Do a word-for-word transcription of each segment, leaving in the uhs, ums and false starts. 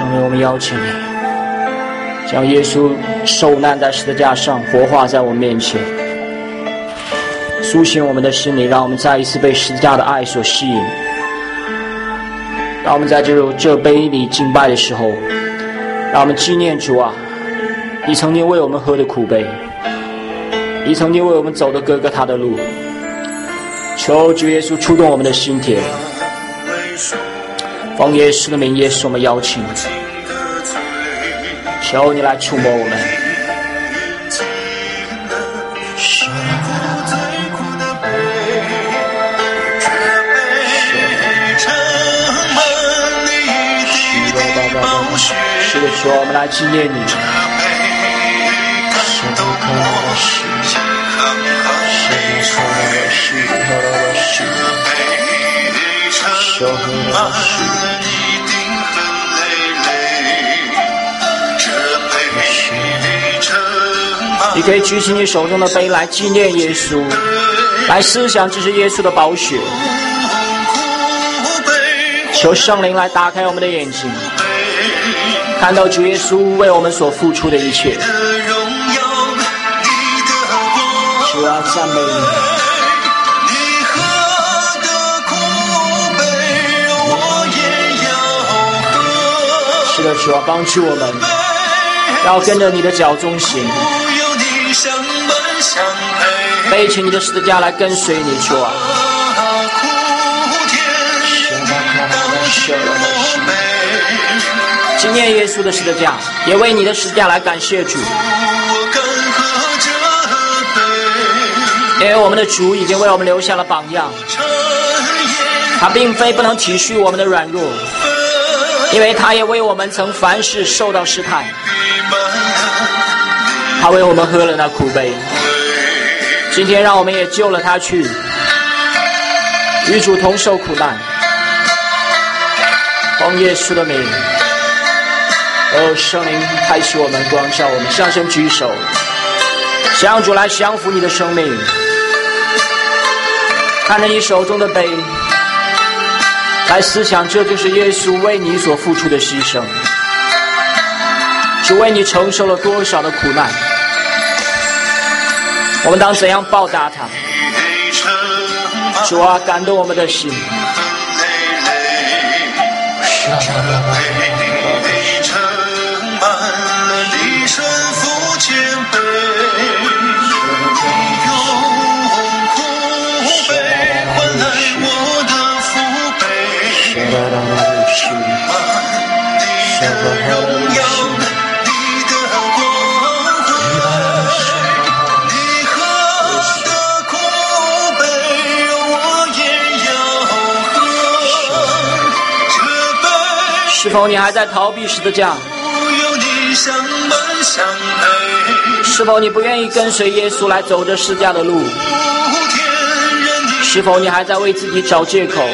圣灵，我们邀请你，将耶稣受难在十字架上活化在我们面前，苏醒我们的心灵，让我们再一次被十字架的爱所吸引。让我们在这这杯里敬拜的时候，让我们纪念主啊，你曾经为我们喝的苦杯，你曾经为我们走的哥哥他的路。求主耶稣触动我们的心田，奉耶稣的名，耶稣我们邀请，求你来触摸我们。是的，主，我们来纪念你。你可以举起你手中的杯来纪念耶稣，来思想这是耶稣的宝血。求圣灵来打开我们的眼睛，看到主耶稣为我们所付出的一切。主啊，赞美你。是的，主啊，帮助我们，要跟着你的脚中行，背起你的十字架来跟随你，主啊。纪念耶稣的十字架，也为你的十字架来感谢主，因为我们的主已经为我们留下了榜样。他并非不能体恤我们的软弱，因为他也为我们曾凡事受到试探，他为我们喝了那苦杯。今天让我们也救了他去，与主同受苦难。奉耶稣的名，哦，圣灵开启我们，光照我们，向神举手，向主来降服你的生命。看着你手中的杯，来思想，这就是耶稣为你所付出的牺牲。主为你承受了多少的苦难，我们当怎样报答他？主啊，感动我们的心。是否你还在逃避十字架？是否你不愿意跟随耶稣来走这十字架的路？是否你还在为自己找借口？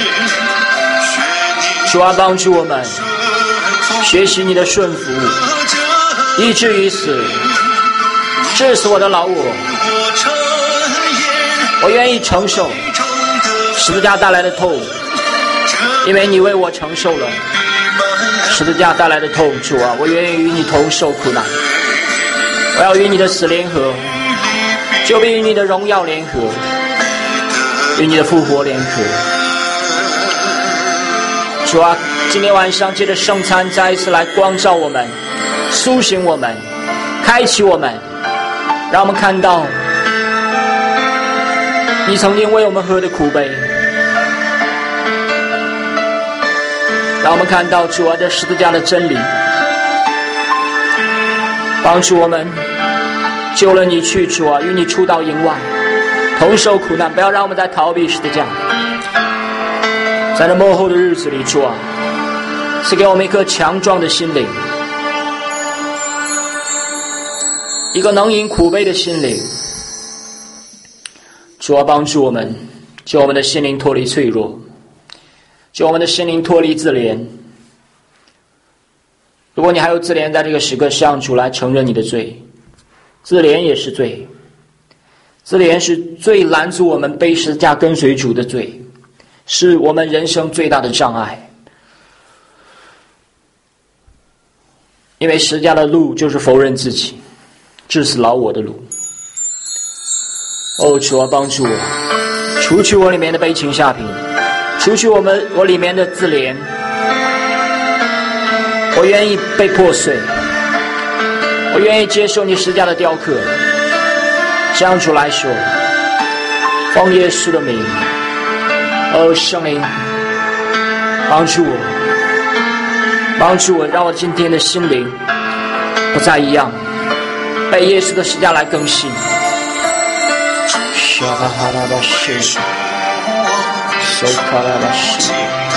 主啊，帮助我们学习你的顺服，以至于死，治死我的老我。我愿意承受十字架带来的痛，因为你为我承受了十字架带来的痛。主啊，我愿意与你同受苦难，我要与你的死联合，就必与你的荣耀联合，与你的复活联合。主啊，今天晚上借着圣餐再一次来光照我们，苏醒我们，开启我们，让我们看到你曾经为我们喝的苦杯，让我们看到主啊这十字架的真理，帮助我们救了你去，主啊，与你出到营外，同受苦难，不要让我们再逃避十字架。在这末后的日子里，主啊，赐给我们一颗强壮的心灵，一个能饮苦杯的心灵。主啊，帮助我们，救我们的心灵脱离脆弱，救我们的心灵脱离自怜。如果你还有自怜，在这个时刻向主来承认你的罪，自怜也是罪，自怜是最拦阻我们背十字架跟随主的罪，是我们人生最大的障碍。 因为十字架的路就是否认自己，致死老我的路。哦，主啊，帮助我，除去我里面的悲情下品，除去我们我里面的自怜，我愿意被破碎，我愿意接受你十字架的雕刻。向主来说，奉耶稣的名，哦，圣灵，帮助我，帮助我，让我今天的心灵不再一样，被耶稣的十字架来更新。沙巴哈拉巴西，手卡拉巴西。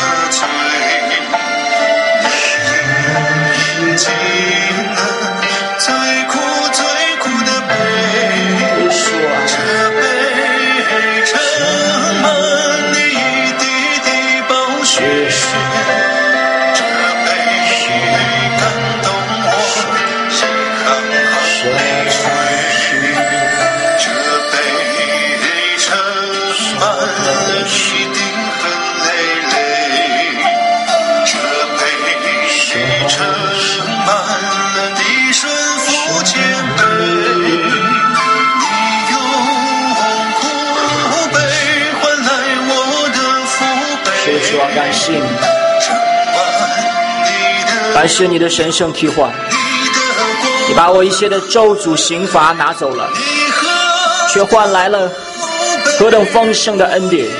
感谢你，感谢你的神圣替换，你把我一切的咒诅刑罚拿走了，却换来了何等丰盛的恩典。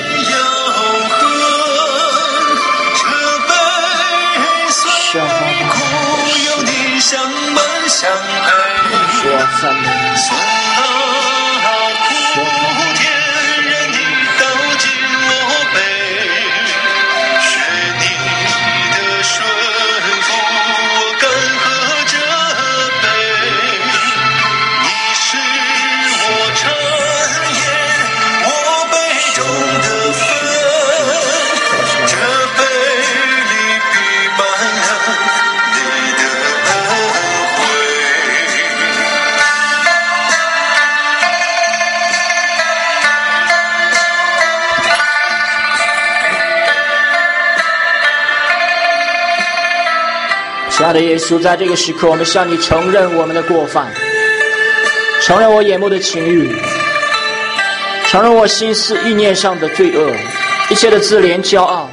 亲爱的耶稣，在这个时刻，我们向你承认我们的过犯，承认我眼目的情欲，承认我心思意念上的罪恶，一切的自怜骄傲。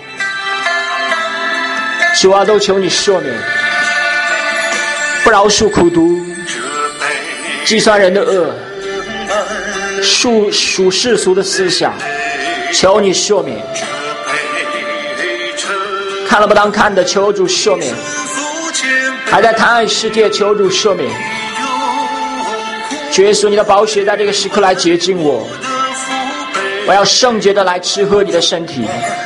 主啊，都求你赦免，不饶恕苦毒，计算人的恶，属属世俗的思想，求你赦免。看了不当看的，求主赦免。还在贪爱世界，求主赦免。主耶稣，你的宝血在这个时刻来洁净我，我要圣洁的来吃喝你的身体。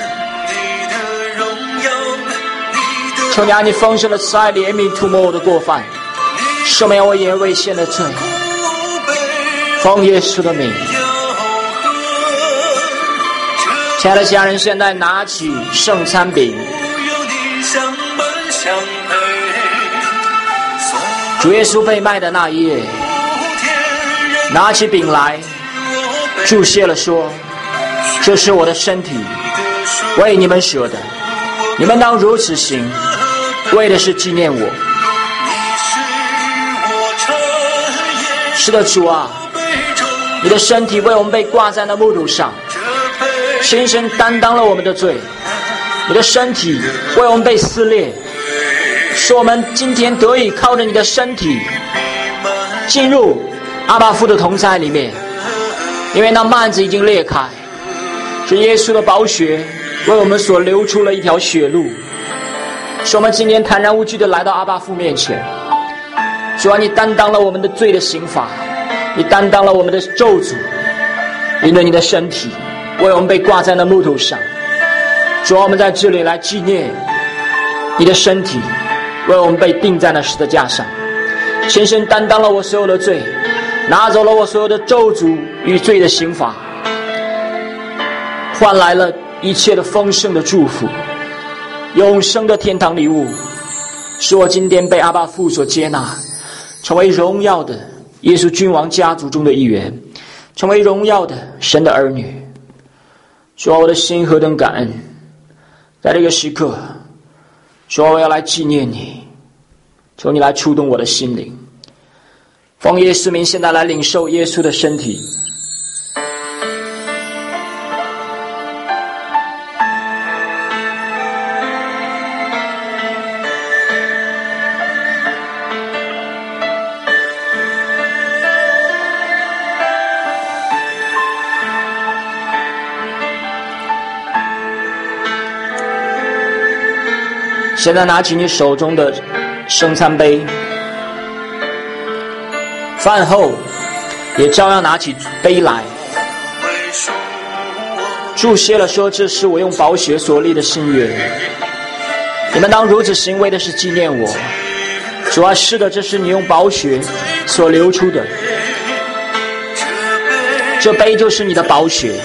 求你按你丰盛的慈爱怜悯涂抹我的过犯，赦免我眼未现的罪。奉耶稣的名。亲爱的家人，现在拿起圣餐饼，主耶稣被卖的那一夜，拿起饼来，注谢了说：“这是我的身体，为你们舍的，你们当如此行，为的是纪念我。”是的，主啊，你的身体为我们被挂在那木头上，亲身担当了我们的罪，你的身体为我们被撕裂，使我们今天得以靠着你的身体进入阿爸父的同在里面，因为那幔子已经裂开，是耶稣的宝血为我们所流出了一条血路，使我们今天坦然无惧地来到阿爸父面前。主啊，你担当了我们的罪的刑罚，你担当了我们的咒诅，因为你的身体为我们被挂在那木头上。主啊，我们在这里来纪念你的身体为我们被钉在那十字架上，亲身担当了我所有的罪，拿走了我所有的咒诅与罪的刑罚，换来了一切的丰盛的祝福，永生的天堂礼物，使我今天被阿爸父所接纳，成为荣耀的耶稣君王家族中的一员，成为荣耀的神的儿女。主啊，我的心何等感恩，在这个时刻，主啊，我要来纪念你， 求你来触动我的心灵。奉耶稣名，现在来领受耶稣的身体。现在拿起你手中的圣餐杯，饭后也照样拿起杯来，注谢了说：“这是我用宝血所立的新约，你们当如此行为的是纪念我。”主啊，是的，这是你用宝血所流出的，这杯就是你的宝血，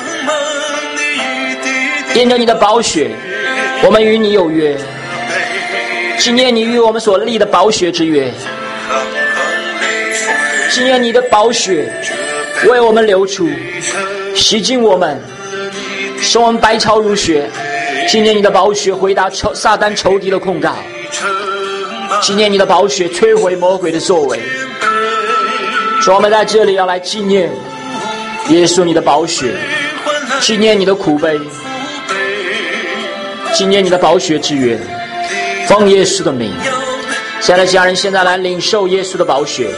因着你的宝血，我们与你有约。纪念你与我们所立的宝血之约，纪念你的宝血为我们流出，洗净我们，使我们白超如雪。纪念你的宝血回答仇撒旦仇敌的控告，纪念你的宝血摧毁魔鬼的作为。所以我们在这里要来纪念耶稣你的宝血，纪念你的苦悲，纪念你的宝血之约。奉耶稣的名，亲爱的家人，现在来领受耶稣的宝血。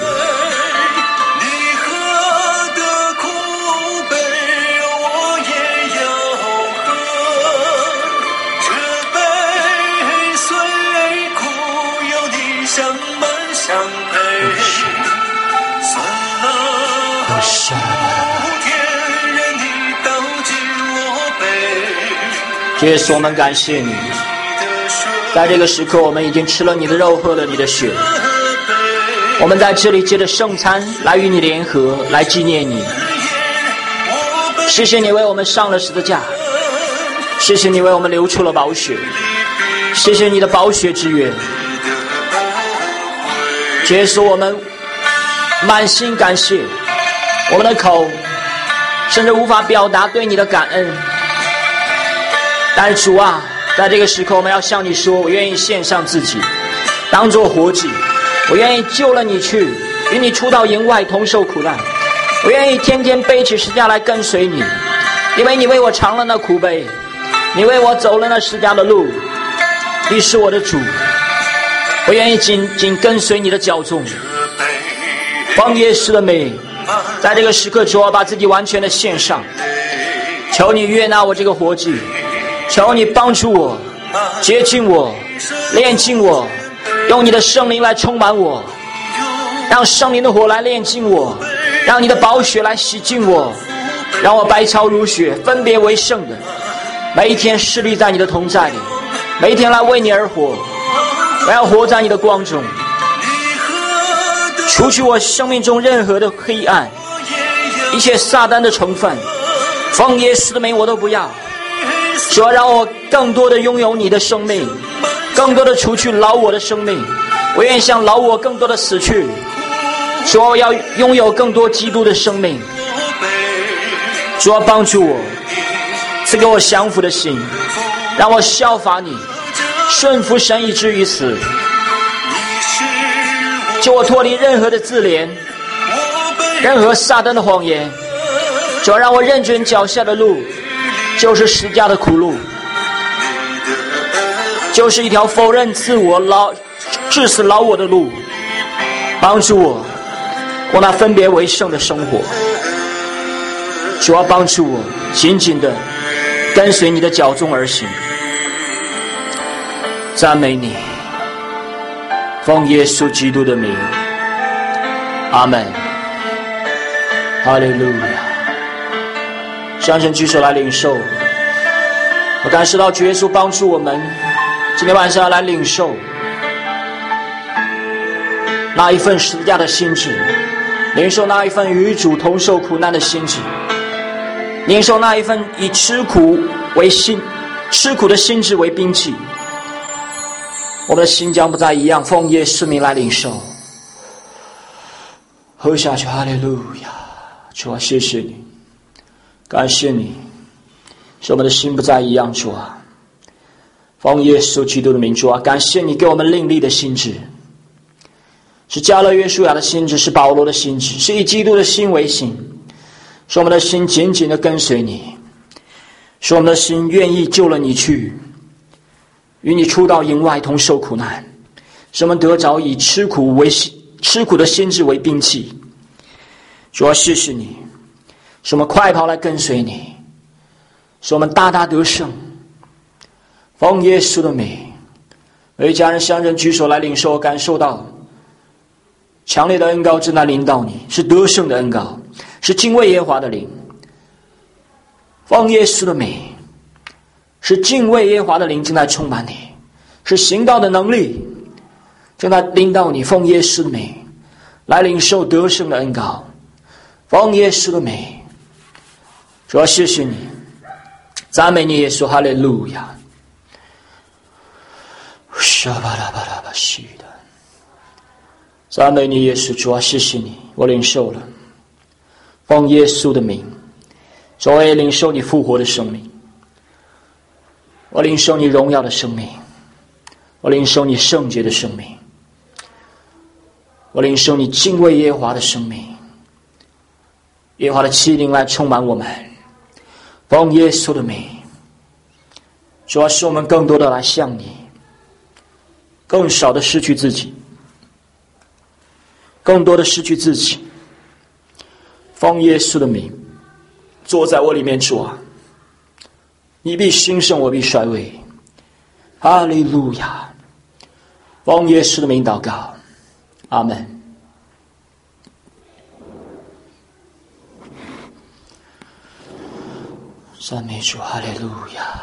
耶稣，我们感谢你，在这个时刻我们已经吃了你的肉，喝了你的血，我们在这里借着圣餐来与你联合，来纪念你。谢谢你为我们上了十字架，谢谢你为我们流出了宝血，谢谢你的宝血之约。耶稣，我们满心感谢，我们的口甚至无法表达对你的感恩。但是主啊，在这个时刻我们要向你说，我愿意献上自己当作活祭，我愿意救了你去与你出到营外同受苦难，我愿意天天背起十字架来跟随你，因为你为我尝了那苦悲，你为我走了那十字架的路，你是我的主，我愿意紧紧跟随你的脚踪。奉耶稣的名，在这个时刻主啊，把自己完全的献上，求你悦纳我这个活祭，求你帮助我，接近我，炼净我，用你的圣灵来充满我，让圣灵的火来炼净我，让你的宝血来洗净我，让我白超如雪，分别为圣的，每一天侍立在你的同在里，每一天来为你而活。我要活在你的光中，除去我生命中任何的黑暗，一切撒旦的成分，奉耶稣的名我都不要。主要让我更多的拥有你的生命，更多的除去老我的生命，我愿意向老我更多的死去。主要我要拥有更多基督的生命。主要帮助我，赐给我降服的心，让我效法你，顺服神以至于死。救我脱离任何的自怜，任何撒旦的谎言。主要让我认准脚下的路就是十字架的苦路，就是一条否认自我、老致死老我的路。帮助我过那分别为圣的生活。主要帮助我紧紧的跟随你的脚踪而行。赞美你，奉耶稣基督的名，阿们。哈利路亚。向神举手来领受。我感受到主耶稣帮助我们今天晚上要来领受那一份十字架的心志，领受那一份与主同受苦难的心志，领受那一份以吃苦为心吃苦的心志为兵器。我们的心将不再一样，奉耶稣名来领受。喝下去，哈利路亚。主啊，谢谢你，感谢你，使我们的心不再一样。主啊，奉耶稣基督的名，主啊，感谢你给我们另立的心志， 是加勒约书亚的心志，是保罗的心志，是以基督的心为心，使我们的心紧紧地跟随你，使我们的心愿意救了你去，与你出到营外同受苦难，使我们得着以吃苦为吃苦的心志为兵器。主要谢谢你，使我们快跑来跟随你，使我们大大得胜。奉耶稣的名，为家人乡人举手来领受，感受到强烈的恩膏正在临到你，是得胜的恩膏，是敬畏耶和华的灵。奉耶稣的名，是敬畏耶和华的灵正在充满你，是行道的能力正在临到你。奉耶稣的名来领受得胜的恩膏。奉耶稣的名，主要谢谢你，赞美你耶稣，哈利路亚。沙巴拉巴拉巴西的，赞美你耶稣，主啊，谢谢你，我领受了。奉耶稣的名，主啊，也领受你复活的生命，我领受你荣耀的生命，我领受你圣洁的生命，我领受你敬畏耶和华的生命。耶和华的气灵来充满我们，奉耶稣的名，主要使我们更多的来向你，更少的失去自己，更多的失去自己。奉耶稣的名，坐在我里面，主啊，你必兴盛，我必衰微。哈利路亚！奉耶稣的名祷告，阿门。赞美主，哈利路亚！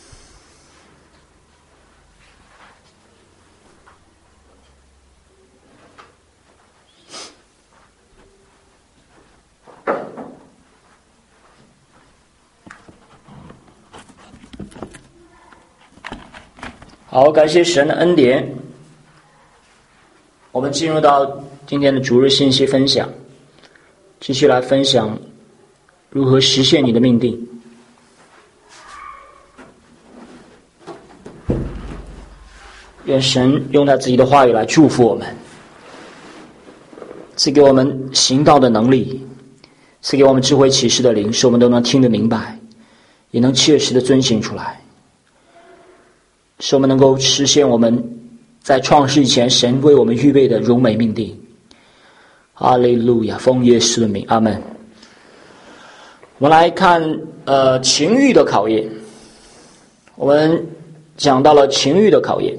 好，感谢神的恩典。我们进入到今天的主日信息分享，继续来分享如何实现你的命定。愿神用他自己的话语来祝福我们，赐给我们行道的能力，赐给我们智慧启示的灵，使我们都能听得明白，也能切实的遵行出来，使我们能够实现我们在创世以前神为我们预备的荣美命定。哈利路亚！奉耶稣的名，阿们。我们来看呃情欲的考验。我们讲到了情欲的考验。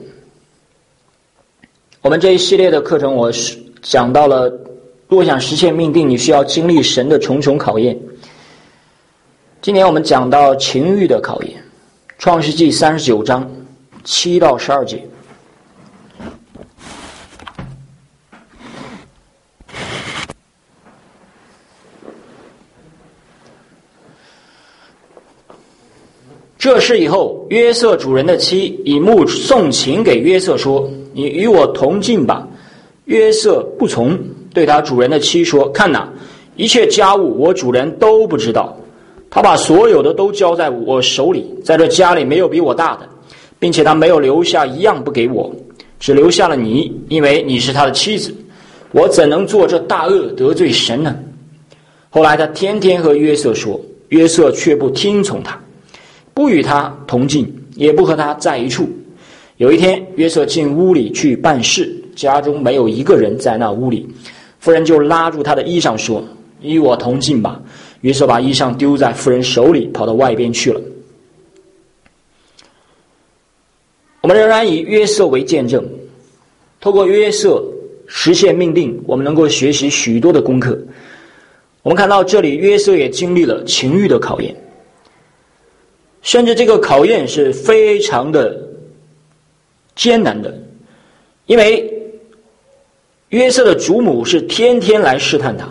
我们这一系列的课程，我讲到了若想实现命定，你需要经历神的重重考验。今年我们讲到情欲的考验，创世纪三十九章七到十二节。这事以后，约瑟主人的妻以目送情给约瑟说：“你与我同进吧。”约瑟不从，对他主人的妻说：“看哪，一切家务我主人都不知道，他把所有的都交在我手里，在这家里没有比我大的，并且他没有留下一样不给我，只留下了你，因为你是他的妻子。我怎能做这大恶得罪神呢？”后来他天天和约瑟说，约瑟却不听从他，不与他同进，也不和他在一处。有一天，约瑟进屋里去办事，家中没有一个人在那屋里，妇人就拉住他的衣裳说：“与我同进吧。”约瑟把衣裳丢在妇人手里，跑到外边去了。我们仍然以约瑟为见证，透过约瑟实现命定，我们能够学习许多的功课。我们看到这里，约瑟也经历了情欲的考验，甚至这个考验是非常的艰难的，因为约瑟的主母是天天来试探他。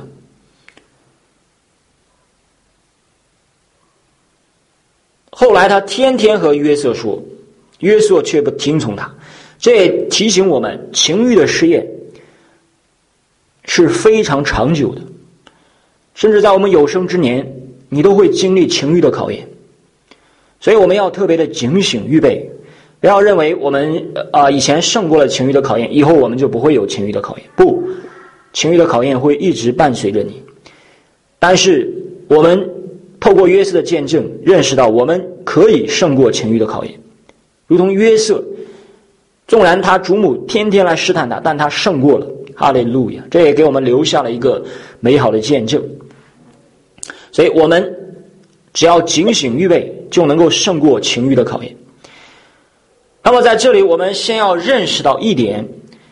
后来他天天和约瑟说，约瑟却不听从他。这也提醒我们，情欲的试验是非常长久的，甚至在我们有生之年，你都会经历情欲的考验。所以我们要特别的警醒预备， 不要认为我们啊、呃、以前胜过了情欲的考验，以后我们就不会有情欲的考验。不，情欲的考验会一直伴随着你。但是我们透过约瑟的见证，认识到我们可以胜过情欲的考验，如同约瑟，纵然他祖母天天来试探他，但他胜过了。哈利路亚！这也给我们留下了一个美好的见证。所以我们只要警醒预备，就能够胜过情欲的考验。那么在这里我们先要认识到一点，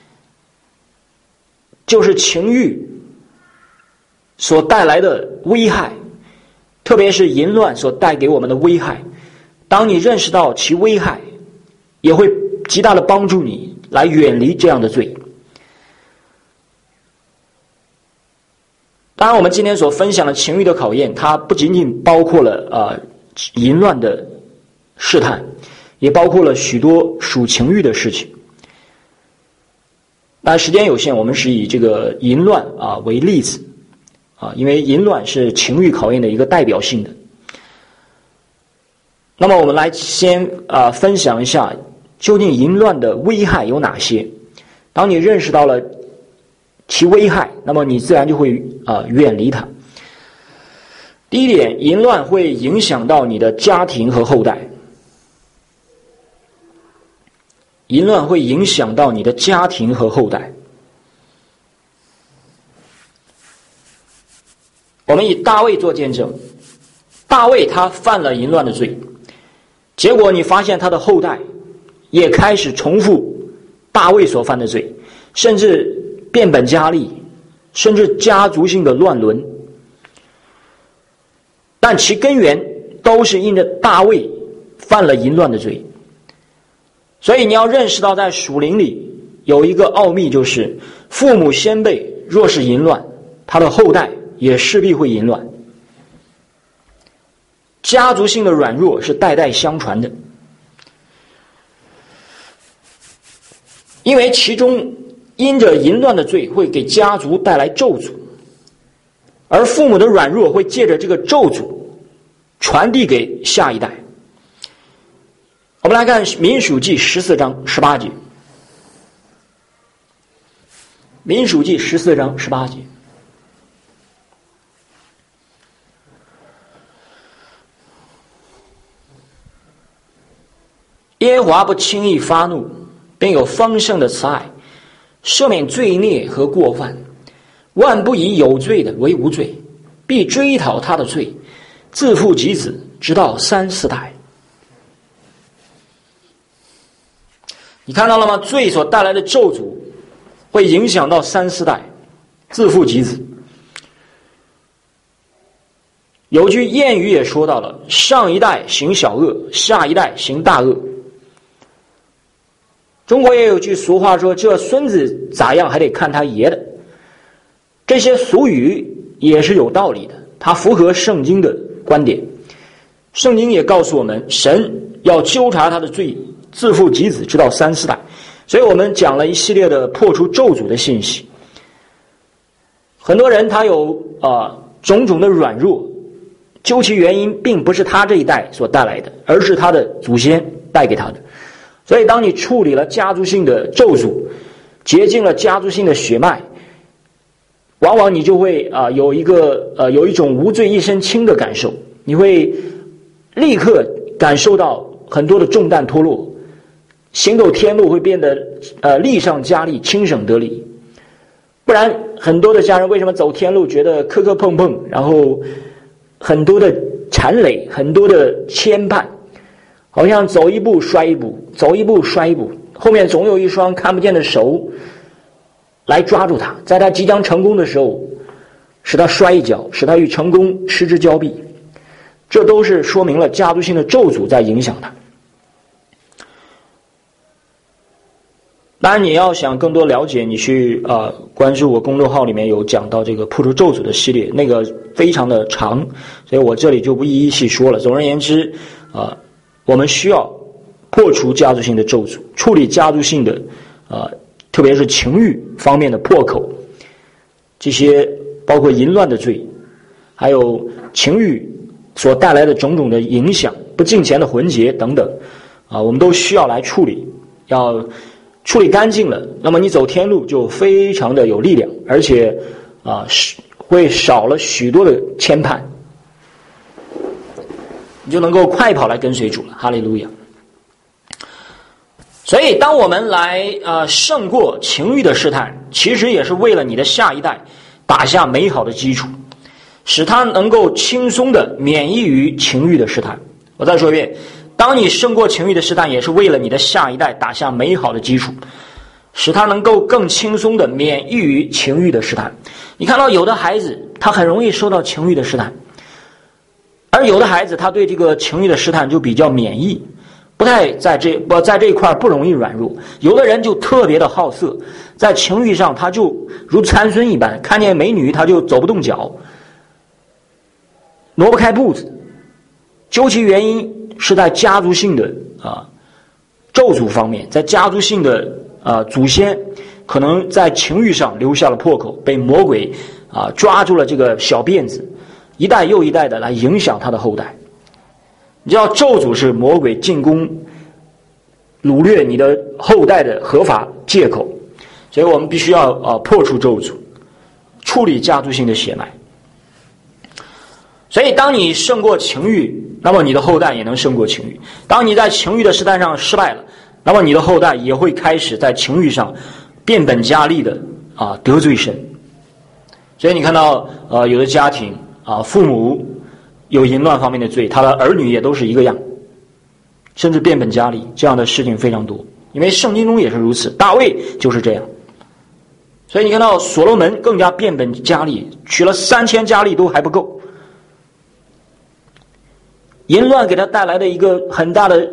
就是情欲所带来的危害，特别是淫乱所带给我们的危害。当你认识到其危害，也会极大的帮助你来远离这样的罪。当然我们今天所分享的情欲的考验，它不仅仅包括了呃淫乱的试探，也包括了许多属情欲的事情。但时间有限，我们是以这个淫乱啊为例子啊，因为淫乱是情欲考验的一个代表性的。那么我们来先啊分享一下，究竟淫乱的危害有哪些？当你认识到了其危害，那么你自然就会啊、呃、远离它。第一点，淫乱会影响到你的家庭和后代。淫乱会影响到你的家庭和后代。我们以大卫做见证，大卫他犯了淫乱的罪，结果你发现他的后代也开始重复大卫所犯的罪，甚至变本加厉，甚至家族性的乱伦。但其根源都是因着大卫犯了淫乱的罪。所以你要认识到，在属灵里有一个奥秘，就是父母先辈若是淫乱，他的后代也势必会淫乱。家族性的软弱是代代相传的，因为其中因着淫乱的罪会给家族带来咒诅，而父母的软弱会借着这个咒诅传递给下一代。我们来看民数记十四章十八节。民数记十四章十八节。耶和华不轻易发怒，并有丰盛的慈爱，赦免罪孽和过犯，万不以有罪的为无罪，必追讨他的罪，自父及子，直到三四代。你看到了吗？罪所带来的咒诅会影响到三四代，自父及子。有句谚语也说到了，上一代行小恶，下一代行大恶。中国也有句俗话说，这孙子咋样还得看他爷的。这些俗语也是有道理的，它符合圣经的观点。圣经也告诉我们，神要纠察他的罪，自父及子，直到三四代。所以我们讲了一系列的破除咒诅的信息。很多人他有啊、呃、种种的软弱，究其原因并不是他这一代所带来的，而是他的祖先带给他的。所以当你处理了家族性的咒诅，洁净了家族性的血脉，往往你就会啊、呃、有一个呃有一种无罪一身轻的感受，你会立刻感受到很多的重担脱落，行走天路会变得呃力上加力，轻省得力。不然很多的家人为什么走天路觉得磕磕碰碰，然后很多的缠累，很多的牵绊，好像走一步摔一步，走一步摔一步，后面总有一双看不见的手来抓住他，在他即将成功的时候使他摔一跤，使他与成功失之交臂。这都是说明了家族性的咒诅在影响他。当然你要想更多了解，你去呃关注我公众号里面有讲到这个破除咒诅的系列，那个非常的长，所以我这里就不一一细说了。总而言之啊、呃，我们需要破除家族性的咒诅，处理家族性的啊、呃，特别是情欲方面的破口，这些包括淫乱的罪，还有情欲所带来的种种的影响，不敬虔的魂结等等， 啊，我们都需要来处理，要处理干净了，那么你走天路就非常的有力量，而且啊会少了许多的牵绊，你就能够快跑来跟随主了。哈利路亚。所以当我们来呃胜过情欲的试探，其实也是为了你的下一代打下美好的基础，使他能够轻松的免疫于情欲的试探。我再说一遍，当你胜过情欲的试探，也是为了你的下一代打下美好的基础，使他能够更轻松的免疫于情欲的试探。你看到有的孩子他很容易受到情欲的试探，而有的孩子他对这个情欲的试探就比较免疫，不太在这不在这一块不容易软弱。有的人就特别的好色，在情欲上他就如参孙一般，看见美女他就走不动脚，挪不开步子。究其原因是在家族性的啊咒诅方面，在家族性的啊祖先可能在情欲上留下了破口，被魔鬼啊抓住了这个小辫子，一代又一代的来影响他的后代。你知道咒诅是魔鬼进攻掳掠你的后代的合法借口，所以我们必须要啊破除咒诅，处理家族性的血脉。所以当你胜过情欲，那么你的后代也能胜过情欲。当你在情欲的试探上失败了，那么你的后代也会开始在情欲上变本加厉的啊得罪神。所以你看到呃有的家庭啊父母有淫乱方面的罪，他的儿女也都是一个样，甚至变本加厉，这样的事情非常多。因为圣经中也是如此，大卫就是这样。所以你看到所罗门更加变本加厉，娶了三千佳丽都还不够。淫乱给他带来的一个很大的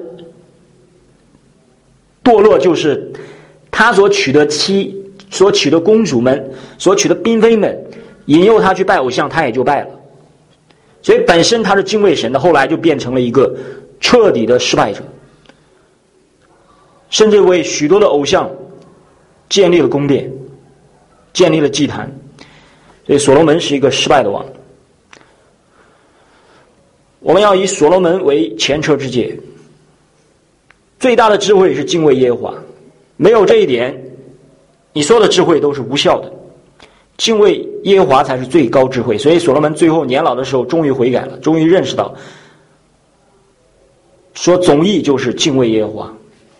堕落，就是他所娶的妻、所娶的公主们、所娶的嫔妃们引诱他去拜偶像，他也就拜了。所以本身他是敬畏神的，后来就变成了一个彻底的失败者，甚至为许多的偶像建立了宫殿，建立了祭坛。所以所罗门是一个失败的王。我们要以所罗门为前车之鉴。最大的智慧是敬畏耶和华，没有这一点，你所有的智慧都是无效的。敬畏耶和华才是最高智慧。所以所罗门最后年老的时候终于悔改了，终于认识到说总义就是敬畏耶和华。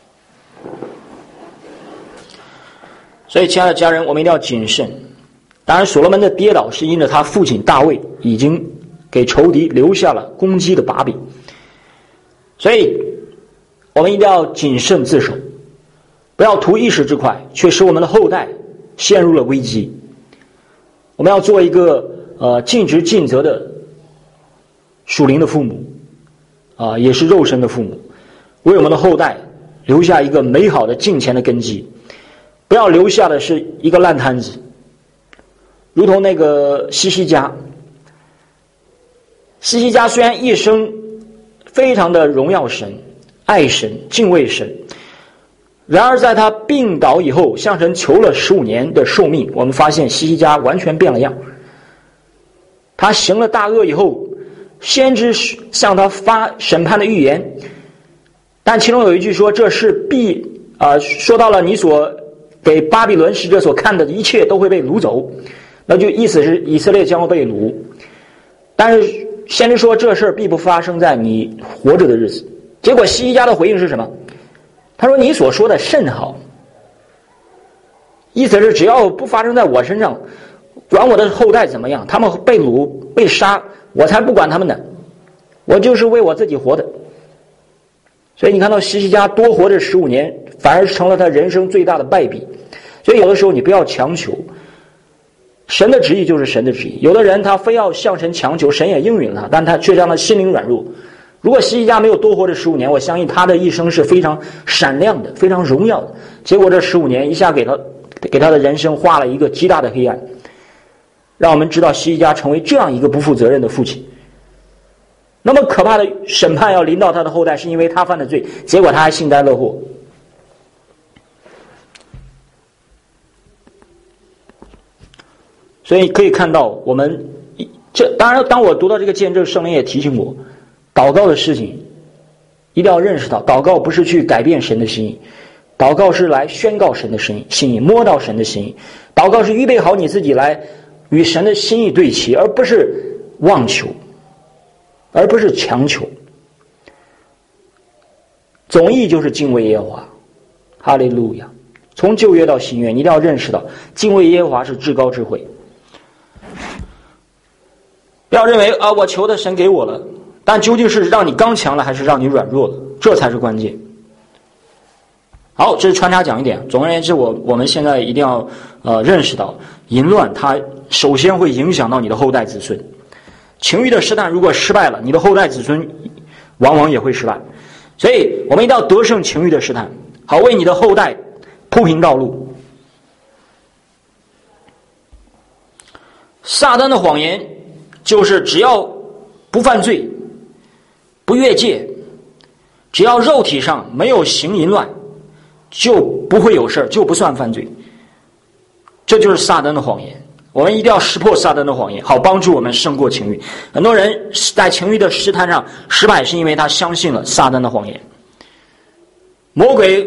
所以亲爱的家人，我们一定要谨慎。当然所罗门的跌倒是因着他父亲大卫已经给仇敌留下了攻击的把柄，所以我们一定要谨慎自守，不要图一时之快，却使我们的后代陷入了危机。我们要做一个呃尽职尽责的属灵的父母啊、呃，也是肉身的父母，为我们的后代留下一个美好的敬虔的根基，不要留下的是一个烂摊子，如同那个西西家。西西家虽然一生非常的荣耀神、爱神、敬畏神，然而在他病倒以后，向神求了十五年的寿命，我们发现西西家完全变了样。他行了大恶以后，先知向他发审判的预言，但其中有一句说：“这是必啊、呃，说到了你所给巴比伦使者所看的一切都会被掳走。”那就意思是以色列将要被掳，但是先知说这事必不发生在你活着的日子。结果西西家的回应是什么？他说：“你所说的甚好。”意思是只要不发生在我身上，管我的后代怎么样，他们被掳被杀，我才不管他们呢，我就是为我自己活的。所以你看到西西家多活这十五年，反而成了他人生最大的败笔。所以有的时候你不要强求，神的旨意就是神的旨意。有的人他非要向神强求，神也应允了，但他却让他心灵软弱。如果西西家没有多活这十五年，我相信他的一生是非常闪亮的，非常荣耀的。结果这十五年一下给他给他的人生画了一个极大的黑暗，让我们知道西西家成为这样一个不负责任的父亲。那么可怕的审判要临到他的后代，是因为他犯的罪，结果他还幸灾乐祸。所以可以看到，我们这当然，当我读到这个见证，圣灵也提醒我，祷告的事情一定要认识到，祷告不是去改变神的心意，祷告是来宣告神的心意，心意摸到神的心意。祷告是预备好你自己来与神的心意对齐，而不是妄求，而不是强求。总意就是敬畏耶和华。哈利路亚！从旧约到新约，你一定要认识到，敬畏耶和华是至高智慧。不要认为啊，我求的神给我了，但究竟是让你刚强了，还是让你软弱了？这才是关键。好，这是穿插讲一点。总而言之，我我们现在一定要呃认识到，淫乱它首先会影响到你的后代子孙。情欲的试探如果失败了，你的后代子孙往往也会失败。所以我们一定要得胜情欲的试探，好为你的后代铺平道路。撒旦的谎言就是只要不犯罪，不越界，只要肉体上没有行淫乱，就不会有事，就不算犯罪。这就是撒旦的谎言。我们一定要识破撒旦的谎言，好帮助我们胜过情欲。很多人在情欲的试探上失败，是因为他相信了撒旦的谎言。魔鬼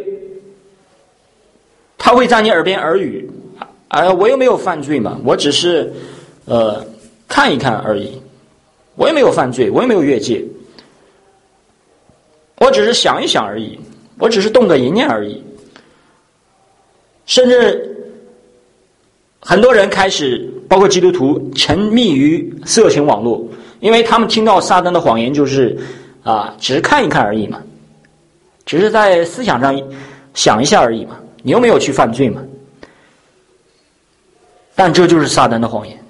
他会在你耳边耳语，哎，我又没有犯罪嘛，我只是呃看一看而已，我也没有犯罪，我也没有越界，我只是想一想而已，我只是动个一念而已。甚至很多人开始，包括基督徒，沉迷于色情网络，因为他们听到撒旦的谎言就是啊，只是看一看而已嘛，只是在思想上想一下而已嘛，你又没有去犯罪嘛。但这就是撒旦的谎言。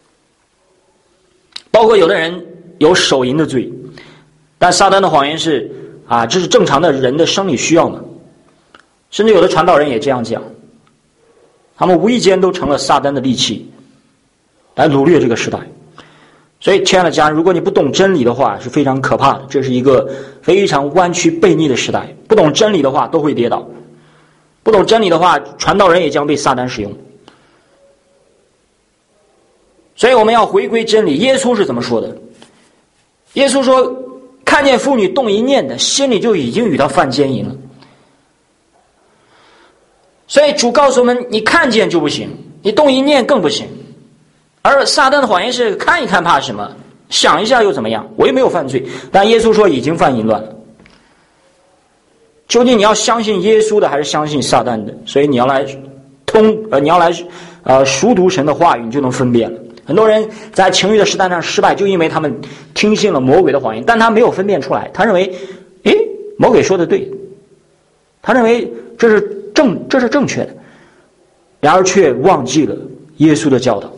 包括有的人有手淫的罪，但撒旦的谎言是啊，这是正常的人的生理需要嘛。甚至有的传道人也这样讲，他们无意间都成了撒旦的利器，来掳掠这个时代。所以亲爱的家人，如果你不懂真理的话，是非常可怕的。这是一个非常弯曲悖逆的时代，不懂真理的话都会跌倒，不懂真理的话，传道人也将被撒旦使用。所以我们要回归真理。耶稣是怎么说的？耶稣说，看见妇女动一念的，心里就已经与她犯奸淫了。所以主告诉我们，你看见就不行，你动一念更不行。而撒旦的谎言是看一看怕什么，想一下又怎么样，我又没有犯罪。但耶稣说已经犯淫乱了。究竟你要相信耶稣的还是相信撒旦的？所以你要来通呃，你要来呃熟读神的话语，你就能分辨了。很多人在情欲的试探上失败，就因为他们听信了魔鬼的谎言，但他没有分辨出来。他认为，诶，魔鬼说的对，他认为这是正，这是正确的，然而却忘记了耶稣的教导。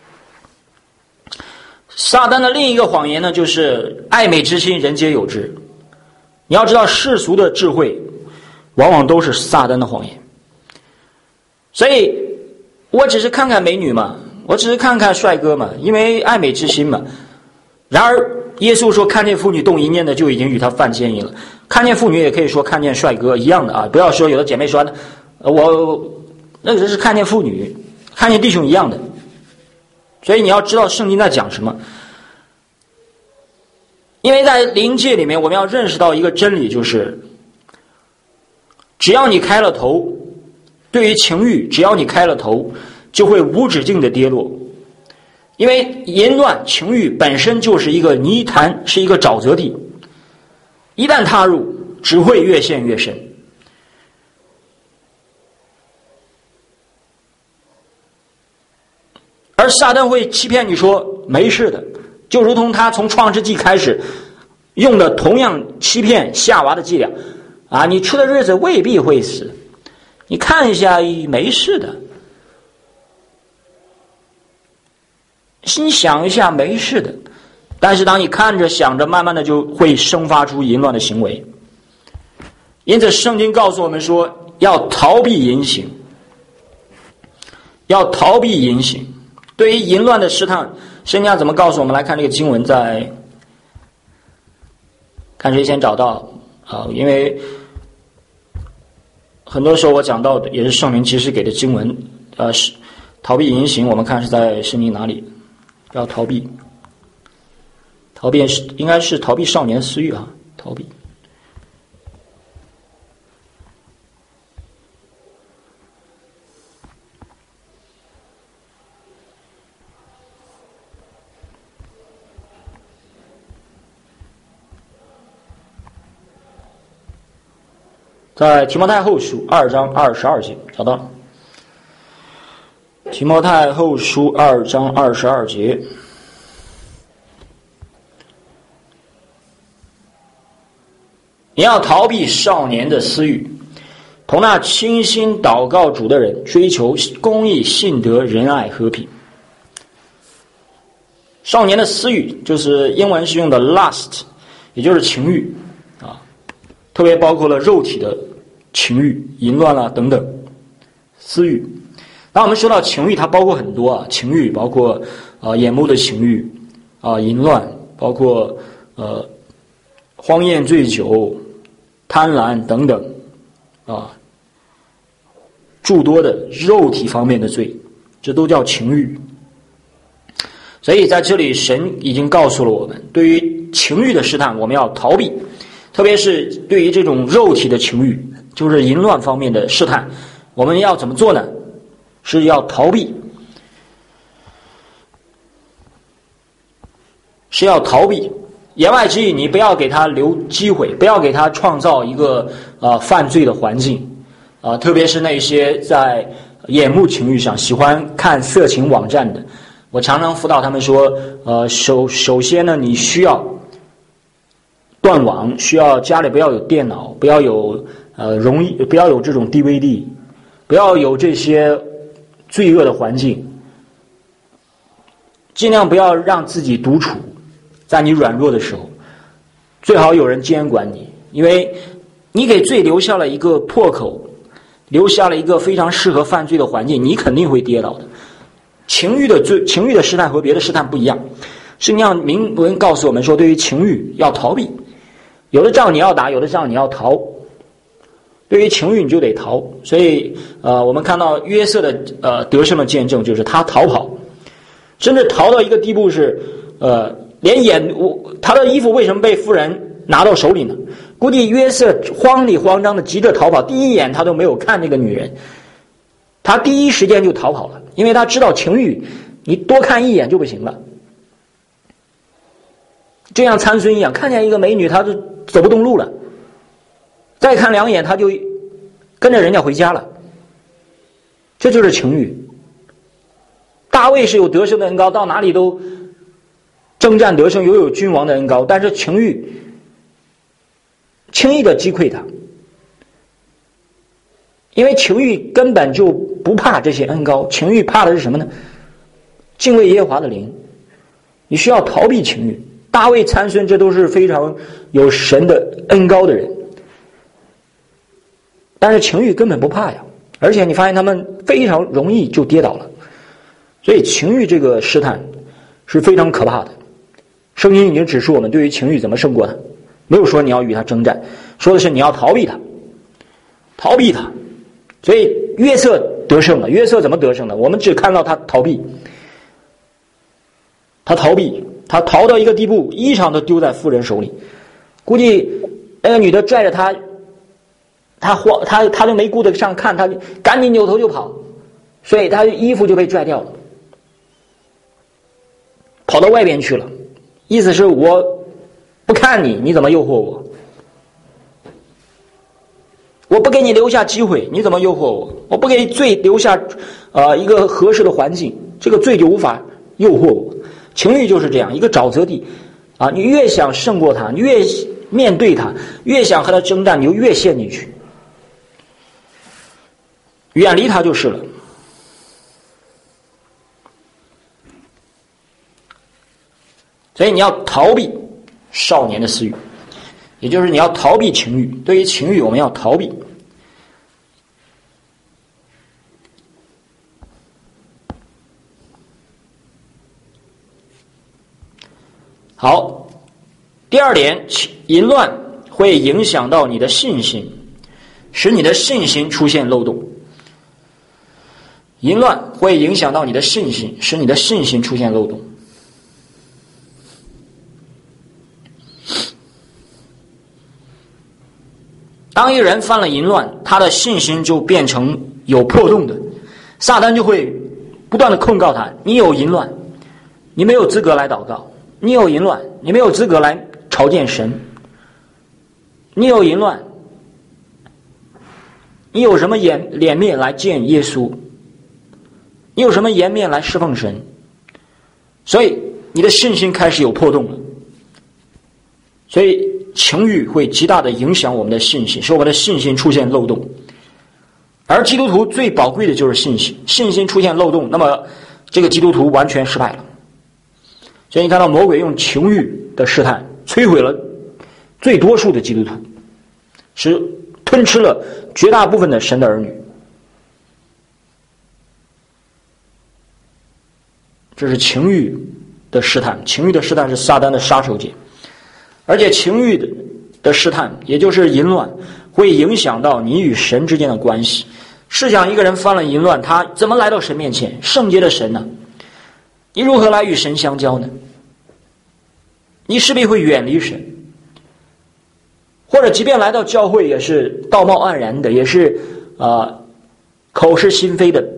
撒旦的另一个谎言呢，就是爱美之心，人皆有之。你要知道，世俗的智慧往往都是撒旦的谎言。所以我只是看看美女嘛，我只是看看帅哥嘛，因为爱美之心嘛。然而耶稣说，看见妇女动一念的，就已经与他犯奸淫了。看见妇女也可以说看见帅哥，一样的啊！不要说有的姐妹说我那个是看见妇女，看见弟兄一样的。所以你要知道圣经在讲什么。因为在灵界里面，我们要认识到一个真理，就是只要你开了头，对于情欲，只要你开了头，就会无止境的跌落。因为淫乱情欲本身就是一个泥潭，是一个沼泽地，一旦踏入，只会越陷越深。而撒旦会欺骗你说没事的，就如同他从创世纪开始用的同样欺骗夏娃的伎俩啊，你吃的日子未必会死，你看一下没事的，心想一下没事的。但是当你看着想着，慢慢的就会生发出淫乱的行为。因此圣经告诉我们说，要逃避淫行，要逃避淫行。对于淫乱的试探，圣经怎么告诉我们？来看这个经文，在看谁先找到啊？因为很多时候我讲到的也是圣灵及时给的经文。呃，是逃避淫行，我们看是在圣经哪里？要逃避，逃避是应该是逃避少年私欲啊，逃避在提摩太后书二章二十二节，找到了。提摩太后书二章二十二节，你要逃避少年的私欲，同那倾心祷告主的人追求公义、信德、仁爱、和平。少年的私欲就是英文是用的 lust， 也就是情欲啊，特别包括了肉体的情欲、淫乱啦、啊、等等私欲。当我们说到情欲，它包括很多啊，情欲包括啊、呃、眼目的情欲啊、呃、淫乱，包括呃荒宴醉酒、贪婪等等啊，诸多的肉体方面的罪，这都叫情欲。所以在这里神已经告诉了我们，对于情欲的试探我们要逃避，特别是对于这种肉体的情欲，就是淫乱方面的试探，我们要怎么做呢？是要逃避，是要逃避。言外之意，你不要给他留机会，不要给他创造一个呃犯罪的环境啊、呃，特别是那些在眼目情欲上喜欢看色情网站的。我常常辅导他们说，呃，首首先呢，你需要断网，需要家里不要有电脑，不要有呃容易，不要有这种 D V D， 不要有这些罪恶的环境，尽量不要让自己独处，在你软弱的时候，最好有人监管你，因为你给罪留下了一个破口，留下了一个非常适合犯罪的环境，你肯定会跌倒的。情欲的罪，情欲的试探和别的试探不一样，圣经上明文告诉我们说，对于情欲要逃避，有的仗你要打，有的仗你要逃。对于情欲你就得逃，所以呃，我们看到约瑟的呃得胜的见证就是他逃跑，甚至逃到一个地步是呃，连眼他的衣服为什么被夫人拿到手里呢？估计约瑟慌里慌张的急着逃跑，第一眼他都没有看那个女人，他第一时间就逃跑了，因为他知道情欲你多看一眼就不行了，就像参孙一样，看见一个美女他就走不动路了，再看两眼他就跟着人家回家了，这就是情欲。大卫是有得胜的恩膏，到哪里都征战得胜，拥有君王的恩膏，但是情欲轻易的击溃他，因为情欲根本就不怕这些恩膏，情欲怕的是什么呢？敬畏耶和华的灵。你需要逃避情欲。大卫、参孙这都是非常有神的恩膏的人，但是情欲根本不怕呀，而且你发现他们非常容易就跌倒了。所以情欲这个试探是非常可怕的。圣经已经指示我们对于情欲怎么胜过它，没有说你要与它征战，说的是你要逃避它，逃避它。所以约瑟得胜了。约瑟怎么得胜的？我们只看到他逃避，他逃避，他逃到一个地步，衣裳都丢在妇人手里，估计那个女的拽着他，他慌，他他就没顾得上看，他赶紧扭头就跑，所以他衣服就被拽掉了，跑到外边去了。意思是我不看你，你怎么诱惑我？我不给你留下机会，你怎么诱惑我？我不给罪留下呃一个合适的环境，这个罪就无法诱惑我。情欲就是这样一个沼泽地啊！你越想胜过他，你越面对他，越想和他征战，你就越陷进去，远离他就是了。所以你要逃避少年的私欲，也就是你要逃避情欲。对于情欲，我们要逃避。好，第二点，淫乱会影响到你的信心，使你的信心出现漏洞。淫乱会影响到你的信心，使你的信心出现漏洞。当一个人犯了淫乱，他的信心就变成有破洞的，撒旦就会不断的控告他：你有淫乱，你没有资格来祷告；你有淫乱，你没有资格来朝见神；你有淫乱， 你有什么颜脸面来见耶稣？你有什么颜面来侍奉神？所以你的信心开始有破洞了。所以情欲会极大的影响我们的信心，使我们的信心出现漏洞。而基督徒最宝贵的就是信心，信心出现漏洞，那么这个基督徒完全失败了。所以你看到魔鬼用情欲的试探摧毁了最多数的基督徒，使吞吃了绝大部分的神的儿女。这是情欲的试探，情欲的试探是撒旦的杀手锏。而且情欲的的试探，也就是淫乱，会影响到你与神之间的关系。试想一个人犯了淫乱，他怎么来到神面前？圣洁的神呢？你如何来与神相交呢？你势必会远离神，或者即便来到教会，也是道貌岸然的，也是啊、呃、口是心非的，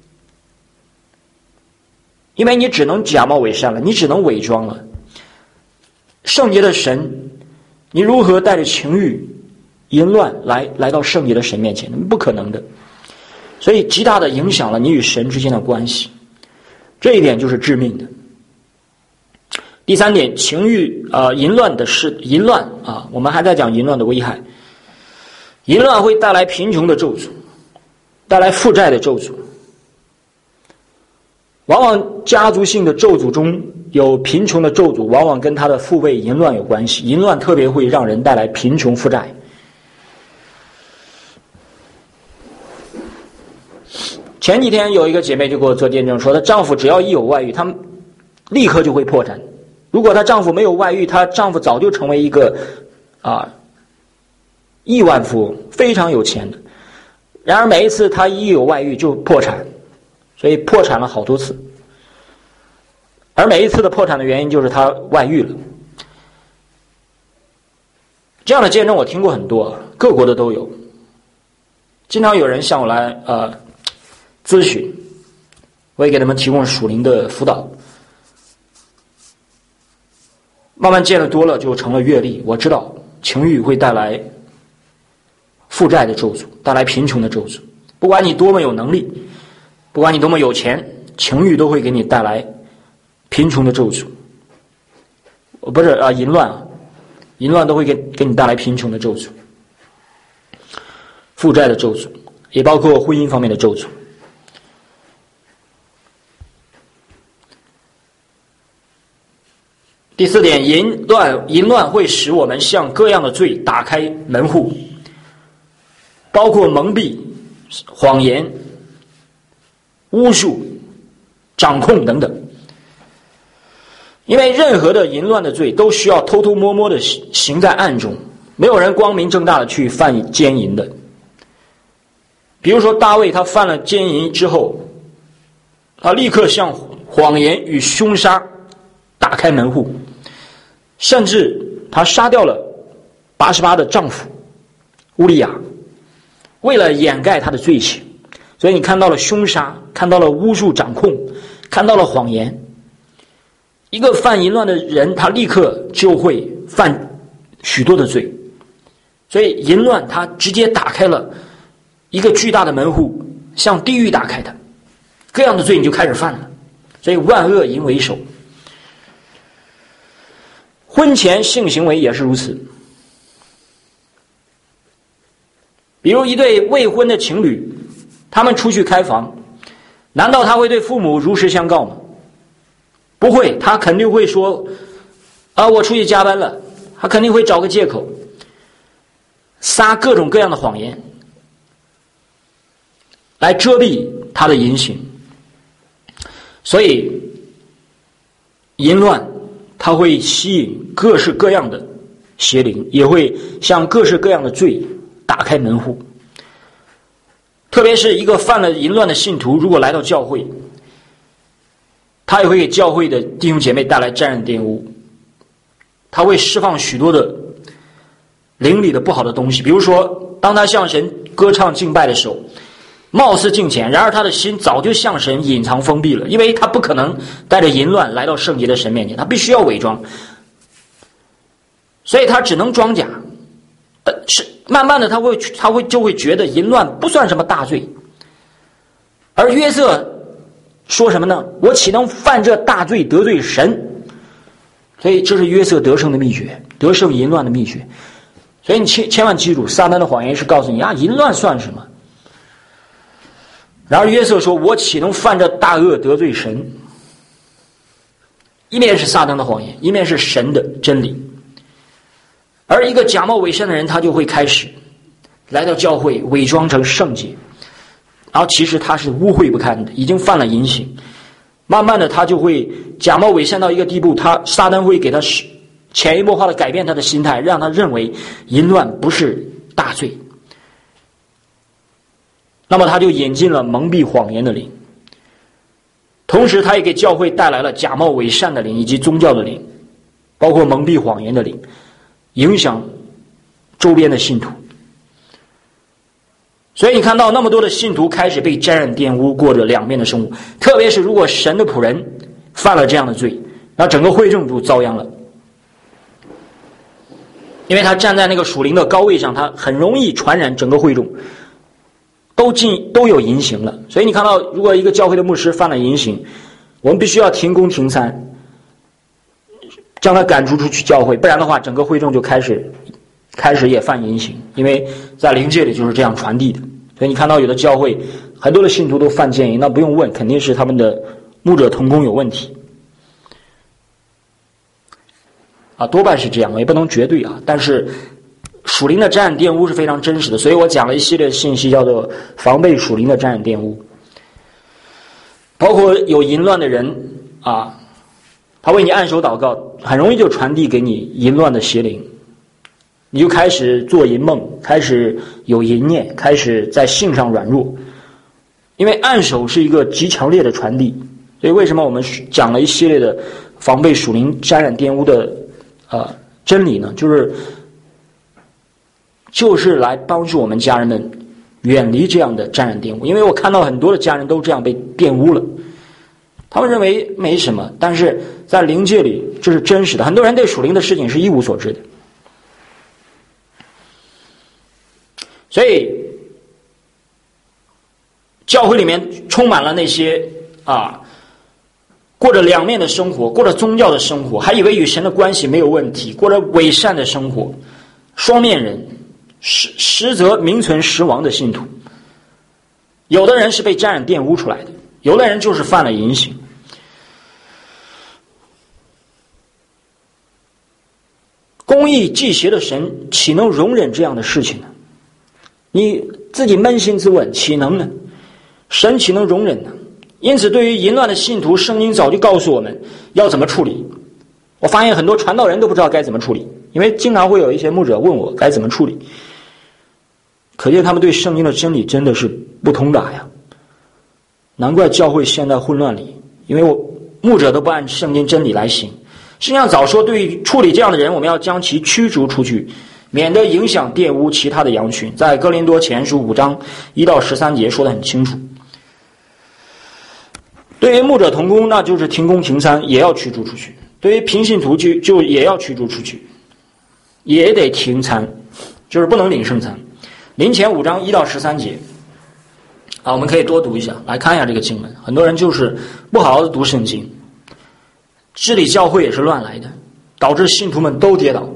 因为你只能假冒伪善了，你只能伪装了。圣洁的神，你如何带着情欲、淫乱来来到圣洁的神面前？不可能的。所以极大的影响了你与神之间的关系，这一点就是致命的。第三点，情欲啊、呃、淫乱的是淫乱啊，我们还在讲淫乱的危害。淫乱会带来贫穷的咒诅，带来负债的咒诅。往往家族性的咒诅中有贫穷的咒诅，往往跟他的父辈淫乱有关系。淫乱特别会让人带来贫穷负债。前几天有一个姐妹就给我做见证，说她丈夫只要一有外遇，她立刻就会破产。如果她丈夫没有外遇，她丈夫早就成为一个啊亿万富翁，非常有钱的。然而每一次她一有外遇就破产，所以破产了好多次。而每一次的破产的原因就是她外遇了。这样的见证我听过很多，各国的都有。经常有人向我来呃咨询，我也给他们提供属灵的辅导。慢慢见得多了，就成了阅历。我知道情欲会带来负债的咒诅，带来贫穷的咒诅。不管你多么有能力，不管你多么有钱，情欲都会给你带来贫穷的咒诅。不是啊，淫乱啊，淫乱都会给给你带来贫穷的咒诅，负债的咒诅，也包括婚姻方面的咒诅。第四点，淫乱淫乱会使我们向各样的罪打开门户，包括蒙蔽、谎言、巫术、掌控等等。因为任何的淫乱的罪都需要偷偷摸摸的行在暗中，没有人光明正大的去犯奸淫的。比如说大卫他犯了奸淫之后，他立刻向谎言与凶杀打开门户，甚至他杀掉了八十八的丈夫乌利亚，为了掩盖他的罪行。所以你看到了凶杀，看到了巫术掌控，看到了谎言。一个犯淫乱的人，他立刻就会犯许多的罪。所以淫乱他直接打开了一个巨大的门户，向地狱打开的，各样的罪你就开始犯了。所以万恶淫为首。婚前性行为也是如此。比如一对未婚的情侣，他们出去开房，难道他会对父母如实相告吗？不会，他肯定会说啊，我出去加班了。他肯定会找个借口，撒各种各样的谎言来遮蔽他的淫行。所以淫乱它会吸引各式各样的邪灵，也会向各式各样的罪打开门户。特别是一个犯了淫乱的信徒，如果来到教会，他也会给教会的弟兄姐妹带来沾染玷污，他会释放许多的灵里的不好的东西。比如说当他向神歌唱敬拜的时候，貌似敬虔，然而他的心早就向神隐藏封闭了，因为他不可能带着淫乱来到圣洁的神面前，他必须要伪装，所以他只能装假。 是慢慢的他会他会就会觉得淫乱不算什么大罪。而约瑟说什么呢？我岂能犯这大罪得罪神？所以这是约瑟得胜的秘诀，得胜淫乱的秘诀。所以你千千万记住，撒旦的谎言是告诉你啊，淫乱算什么？然而约瑟说，我岂能犯这大恶得罪神？一面是撒旦的谎言，一面是神的真理。而一个假冒伪善的人，他就会开始来到教会伪装成圣洁，然后其实他是污秽不堪的，已经犯了淫行。慢慢的他就会假冒伪善到一个地步，他撒旦会给他潜移默化的改变他的心态，让他认为淫乱不是大罪。那么他就引进了蒙蔽谎言的灵，同时他也给教会带来了假冒伪善的灵以及宗教的灵，包括蒙蔽谎言的灵，影响周边的信徒。所以你看到那么多的信徒开始被沾染玷污，过着两面的生活。特别是如果神的仆人犯了这样的罪，那整个会众就遭殃了，因为他站在那个属灵的高位上，他很容易传染整个会众，都进都有淫行了。所以你看到，如果一个教会的牧师犯了淫行，我们必须要停工停餐，将他赶逐出去教会，不然的话，整个会众就开始开始也犯淫行，因为在灵界里就是这样传递的。所以你看到有的教会很多的信徒都犯奸淫，那不用问，肯定是他们的牧者同工有问题啊，多半是这样，也不能绝对啊。但是属灵的沾染玷污是非常真实的，所以我讲了一系列信息，叫做防备属灵的沾染玷污。包括有淫乱的人啊，他为你按手祷告，很容易就传递给你淫乱的邪灵，你就开始做淫梦，开始有淫念，开始在性上软弱。因为按手是一个极强烈的传递，所以为什么我们讲了一系列的防备属灵沾染玷污的呃真理呢？就是就是来帮助我们家人们远离这样的沾染玷污。因为我看到很多的家人都这样被玷污了，他们认为没什么，但是在灵界里这是真实的。很多人对属灵的事情是一无所知的，所以教会里面充满了那些啊过着两面的生活，过着宗教的生活，还以为与神的关系没有问题，过着伪善的生活，双面人，实实则名存实亡的信徒。有的人是被沾染玷污出来的，有的人就是犯了淫行。公义忌邪的神岂能容忍这样的事情呢？你自己扪心自问，岂能呢？神岂能容忍呢？因此对于淫乱的信徒，圣经早就告诉我们要怎么处理。我发现很多传道人都不知道该怎么处理，因为经常会有一些牧者问我该怎么处理，可见他们对圣经的真理真的是不通达呀。难怪教会陷在混乱里，因为我牧者都不按圣经真理来行。实际上早说，对于处理这样的人，我们要将其驱逐出去，免得影响玷污其他的羊群。在哥林多前书五章一到十三节说得很清楚。对于牧者同工，那就是停工停餐，也要驱逐出去；对于平信徒就就也要驱逐出去，也得停餐，就是不能领圣餐。林前五章一到十三节啊，我们可以多读一下，来看一下这个经文。很多人就是不好好的读圣经，治理教会也是乱来的，导致信徒们都跌倒，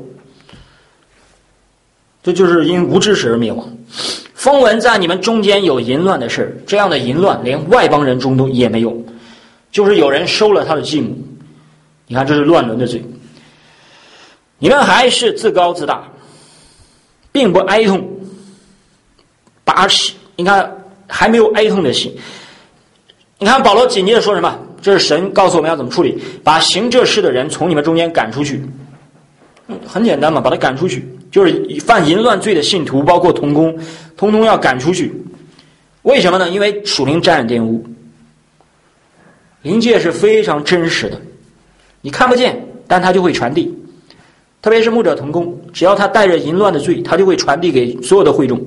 这就是因无知识而灭亡。风闻在你们中间有淫乱的事，这样的淫乱连外邦人中都也没有，就是有人收了他的继母。你看，这是乱伦的罪。你们还是自高自大，并不哀痛，把你看还没有哀痛的心。你看保罗紧接着说什么？这是神告诉我们要怎么处理，把行这事的人从你们中间赶出去。很简单嘛，把他赶出去，就是犯淫乱罪的信徒，包括同工，通通要赶出去。为什么呢？因为属灵沾染玷污，灵界是非常真实的，你看不见，但他就会传递。特别是牧者同工，只要他带着淫乱的罪，他就会传递给所有的会众。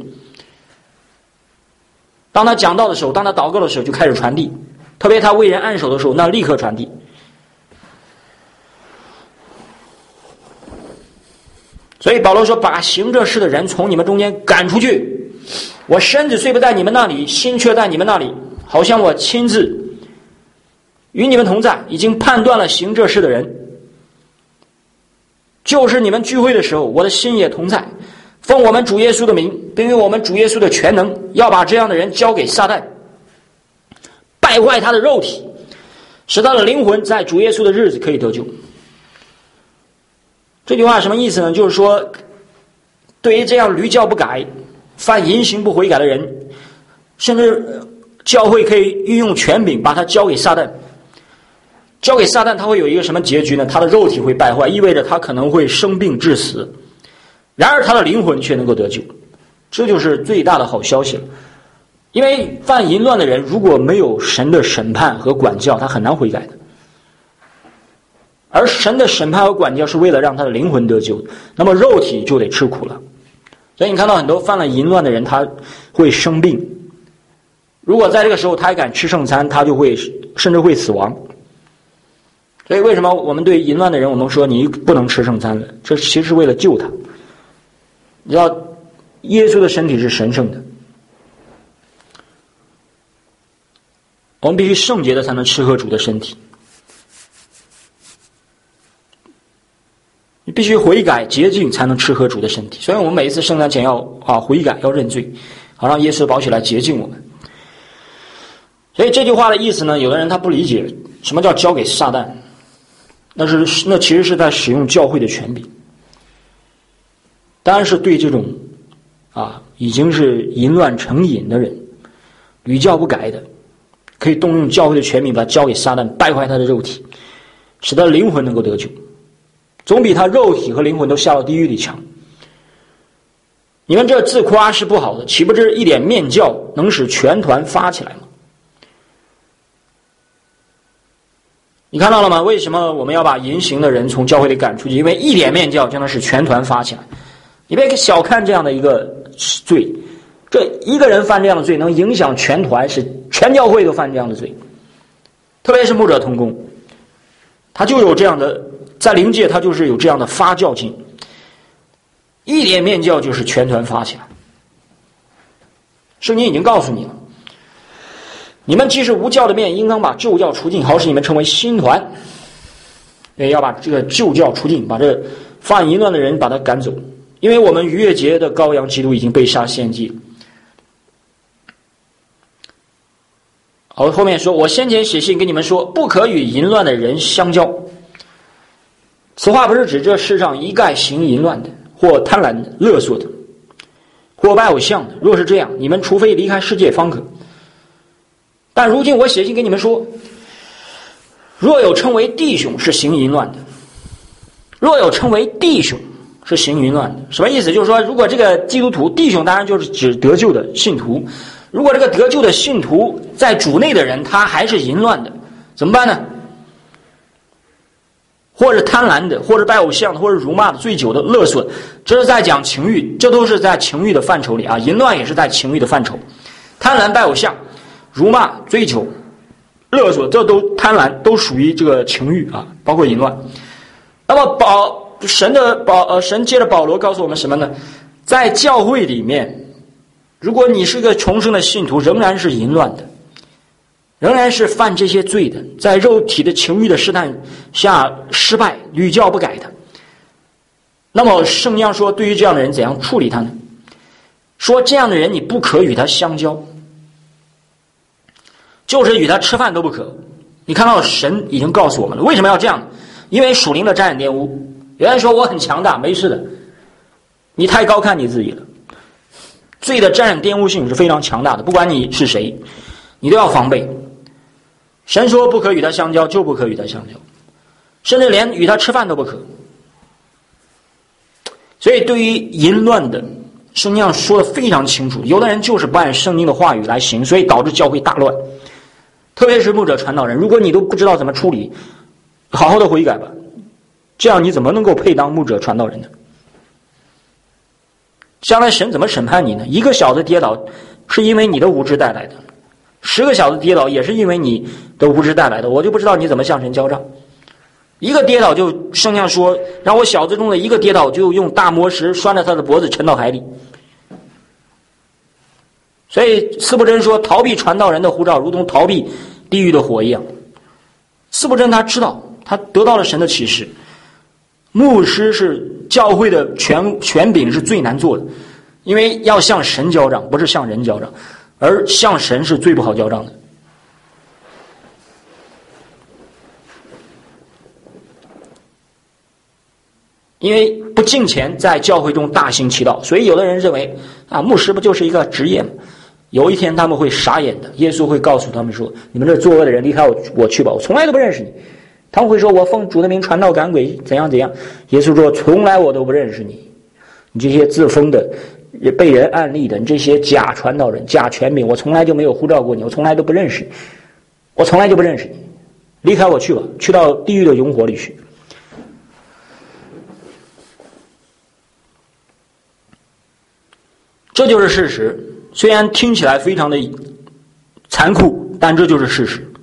当他讲道的时候，当他祷告的时候，就开始传递。特别他为人按手的时候，那立刻传递。 所以保罗说，把行这事的人从你们中间赶出去。我身子虽不在你们那里，心却在你们那里，好像我亲自与你们同在，已经判断了行这事的人。就是你们聚会的时候，我的心也同在，奉我们主耶稣的名，并于我们主耶稣的全能，要把这样的人交给撒旦，败坏他的肉体，使他的灵魂在主耶稣的日子可以得救。这句话什么意思呢？就是说，对于这样屡教不改、犯淫行不悔改的人，甚至教会可以运用权柄把他交给撒旦。交给撒旦，他会有一个什么结局呢？他的肉体会败坏，意味着他可能会生病致死，然而他的灵魂却能够得救，这就是最大的好消息了。因为犯淫乱的人如果没有神的审判和管教，他很难悔改的。而神的审判和管教是为了让他的灵魂得救，那么肉体就得吃苦了。所以你看到很多犯了淫乱的人，他会生病，如果在这个时候他还敢吃圣餐，他就会甚至会死亡。所以为什么我们对淫乱的人，我们说你不能吃圣餐了？这其实是为了救他。你知道，耶稣的身体是神圣的，我们必须圣洁的才能吃喝主的身体。你必须悔改洁净才能吃喝主的身体。所以我们每一次圣诞前要啊悔改，要认罪，好让耶稣的宝血来洁净我们。所以这句话的意思呢，有的人他不理解什么叫交给撒旦。那是那其实是在使用教会的权柄，当然是对这种啊已经是淫乱成瘾的人，屡教不改的，可以动用教会的权柄把他交给撒旦，败坏他的肉体，使他灵魂能够得救，总比他肉体和灵魂都下到地狱里强。你们这自夸是不好的，岂不知一点面教能使全团发起来吗？你看到了吗？为什么我们要把淫行的人从教会里赶出去？因为一点面教就能使全团发起来。你别小看这样的一个罪，这一个人犯这样的罪能影响全团，使全教会都犯这样的罪。特别是牧者同工，他就有这样的，在灵界他就是有这样的发教劲，一点面教就是全团发起来。圣经已经告诉你了，你们既是无教的面，应当把旧教除尽，好使你们成为新团。也要把这个旧教除尽，把这犯淫乱的人把他赶走，因为我们逾越节的羔羊基督已经被杀献祭。好，后面说，我先前写信跟你们说，不可与淫乱的人相交。此话不是指这世上一概行淫乱的，或贪婪的、勒索的，或拜偶像的。若是这样，你们除非离开世界方可。但如今我写信给你们说，若有称为弟兄是行淫乱的，若有称为弟兄是行淫乱的，什么意思？就是说，如果这个基督徒，弟兄当然就是指得救的信徒，如果这个得救的信徒在主内的人他还是淫乱的，怎么办呢？或者贪婪的，或者拜偶像的，或者辱骂的、醉酒的、勒索的，这是在讲情欲，这都是在情欲的范畴里啊。淫乱也是在情欲的范畴，贪婪、拜偶像、辱骂、追求、勒索，这都贪婪，都属于这个情欲啊，包括淫乱。那么保神的保呃，神接着保罗告诉我们什么呢？在教会里面，如果你是个重生的信徒，仍然是淫乱的，仍然是犯这些罪的，在肉体的情欲的试探下失败、屡教不改的，那么圣经说，对于这样的人怎样处理他呢？说这样的人你不可与他相交，就是与他吃饭都不可。你看到神已经告诉我们了，为什么要这样？因为属灵的沾染玷污。有人说我很强大，没事的，你太高看你自己了。罪的沾染玷污性是非常强大的，不管你是谁，你都要防备。神说不可与他相交，就不可与他相交，甚至连与他吃饭都不可。所以对于淫乱的，圣经上说的非常清楚，有的人就是不按圣经的话语来行，所以导致教会大乱。特别是牧者传道人，如果你都不知道怎么处理，好好的悔改吧，这样你怎么能够配当牧者传道人呢？将来神怎么审判你呢？一个小子跌倒是因为你的无知带来的，十个小子跌倒也是因为你的无知带来的，我就不知道你怎么向神交账。 一个跌倒就圣像说，让我小子中的一个跌倒就用大磨石拴着他的脖子沉到海里。所以司布真说，逃避传道人的呼召如同逃避地狱的火一样。司布真他知道，他得到了神的启示，牧师是教会的权权柄是最难做的，因为要向神交账，不是向人交账，而向神是最不好交账的。因为不敬虔在教会中大行其道，所以有的人认为啊，牧师不就是一个职业吗？有一天他们会傻眼的，耶稣会告诉他们说，你们这作恶的人离开我我去吧，我从来都不认识你。他们会说，我奉主的名传道赶鬼怎样怎样。耶稣说，从来我都不认识你，你这些自封的被人暗立的，你这些假传道人假权柄，我从来就没有呼召过你，我从来都不认识你，我从来就不认识你，离开我去吧，去到地狱的永火里去。这就是事实，虽然听起来非常的残酷，但这就是事实。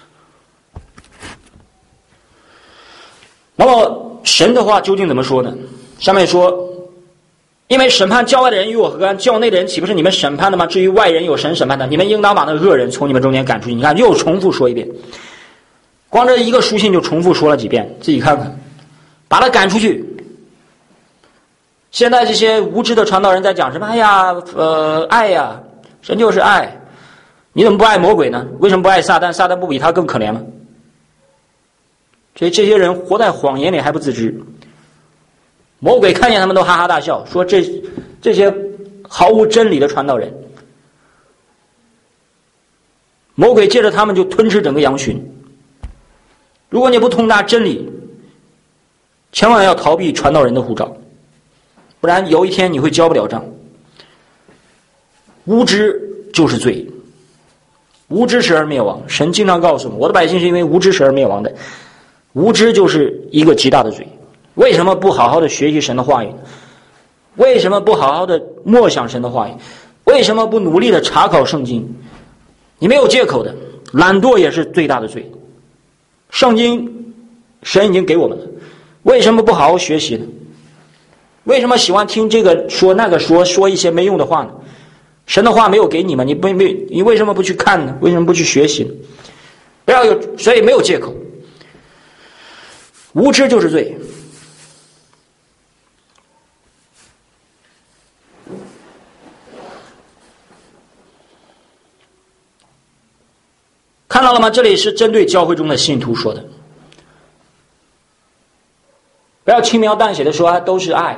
那么神的话究竟怎么说呢？上面说，因为审判教外的人与我何干？教内的人岂不是你们审判的吗？至于外人有神审判的，你们应当把那恶人从你们中间赶出去。你看，又重复说一遍，光这一个书信就重复说了几遍，自己看看，把他赶出去。现在这些无知的传道人在讲什么？哎呀，呃，爱呀，神就是爱，你怎么不爱魔鬼呢？为什么不爱撒旦？撒旦不比他更可怜吗？所以这些人活在谎言里还不自知，魔鬼看见他们都哈哈大笑，说这这些毫无真理的传道人，魔鬼借着他们就吞噬整个羊群。如果你不通达真理，千万要逃避传道人的呼召，不然有一天你会交不了账。无知就是罪，无知使而灭亡。神经常告诉我们，我的百姓是因为无知使而灭亡的。无知就是一个极大的罪。为什么不好好的学习神的话语呢？为什么不好好的默想神的话语？为什么不努力的查考圣经？你没有借口的。懒惰也是最大的罪。圣经神已经给我们了，为什么不好好学习呢？为什么喜欢听这个说那个说说一些没用的话呢？神的话没有给你吗？你不没你为什么不去看呢？为什么不去学习呢？不要有，所以没有借口。无知就是罪。看到了吗？这里是针对教会中的信徒说的，不要轻描淡写的说、啊、都是爱，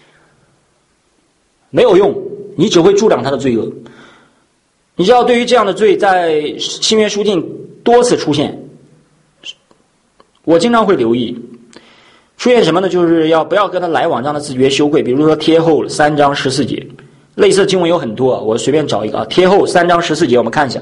没有用，你只会助长他的罪恶。你知道，对于这样的罪，在新约书信多次出现，我经常会留意出现什么呢？就是要不要跟他来往，让他自觉羞愧。比如说贴后三章十四节，类似的经文有很多，我随便找一个啊。贴后三章十四节，我们看一下。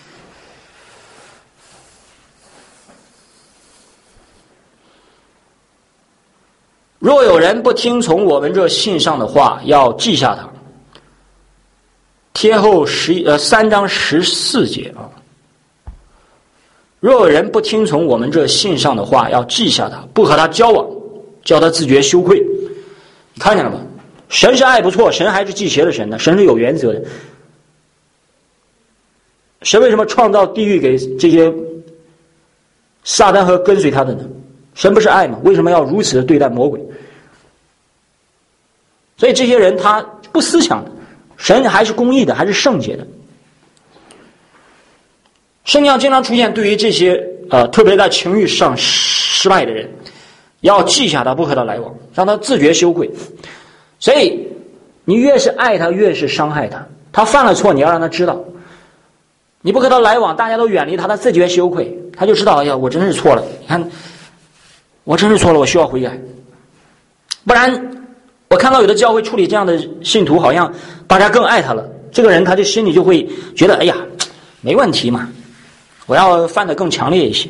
若有人不听从我们这信上的话，要记下他。贴后十呃三章十四节啊。若有人不听从我们这信上的话，要记下他，不和他交往，叫他自觉羞愧。你看见了吗？神是爱不错，神还是忌邪的神呢？神是有原则的。神为什么创造地狱给这些撒旦和跟随他的呢？神不是爱吗？为什么要如此的对待魔鬼？所以这些人他不思想的，神还是公义的，还是圣洁的。圣经经常出现对于这些呃，特别在情欲上失败的人，要记下他，不和他来往，让他自觉羞愧。所以你越是爱他，越是伤害他。他犯了错，你要让他知道，你不和他来往，大家都远离他，他自觉羞愧，他就知道，哎呀，我真是错了，你看我真是错了，我需要悔改。不然我看到有的教会处理这样的信徒，好像大家更爱他了，这个人他就心里就会觉得，哎呀，没问题嘛，我要犯得更强烈一些。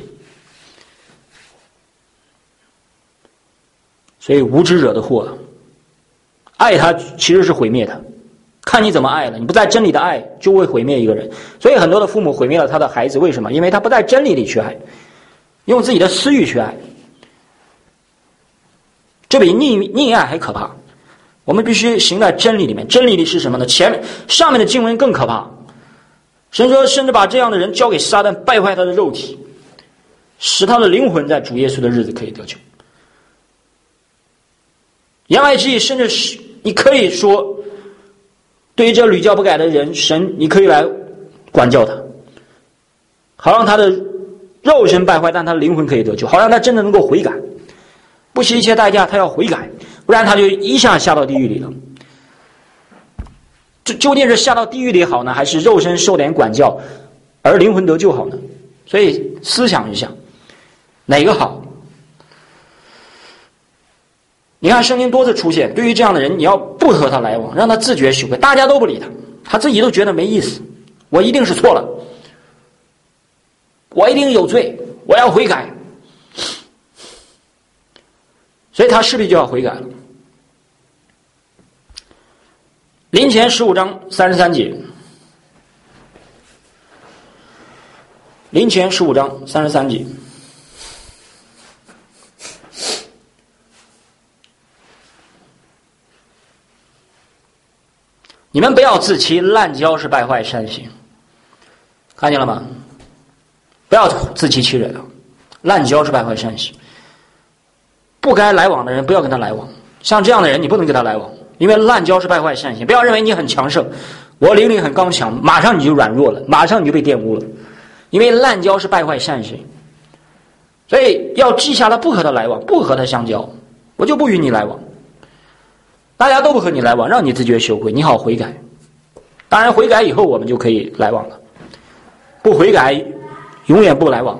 所以无知惹的祸，爱他其实是毁灭他，看你怎么爱了。你不在真理的爱，就会毁灭一个人。所以很多的父母毁灭了他的孩子，为什么？因为他不在真理里去爱，用自己的私欲去爱。 这比溺溺爱还可怕。我们必须行在真理里面。真理里是什么呢？前面上面的经文更可怕。神说，甚至把这样的人交给撒旦，败坏他的肉体，使他的灵魂在主耶稣的日子可以得救。言外之意，甚至是你可以说，对于这屡教不改的人，神你可以来管教他，好让他的肉身败坏，但他的灵魂可以得救，好让他真的能够悔改，不惜一切代价他要悔改，不然他就一下下到地狱里了。这究竟是下到地狱里好呢，还是肉身受点管教而灵魂得救好呢？所以思想一下哪个好。你看圣经多次出现，对于这样的人，你要不和他来往，让他自觉羞愧，大家都不理他，他自己都觉得没意思，我一定是错了，我一定有罪，我要悔改，所以他势必就要悔改了。林前十五章三十三节，林前十五章三十三节，你们不要自欺，滥交是败坏善行。看见了吗？不要自欺欺人啊！滥交是败坏善行，不该来往的人不要跟他来往，像这样的人你不能跟他来往，因为滥交是败坏善行。不要认为你很强盛，我灵力很刚强，马上你就软弱了，马上你就被玷污了，因为滥交是败坏善行。所以要记下他，不和他来往，不和他相交，我就不与你来往。大家都不和你来往，让你自觉羞愧，你好悔改。当然悔改以后我们就可以来往了，不悔改永远不来往。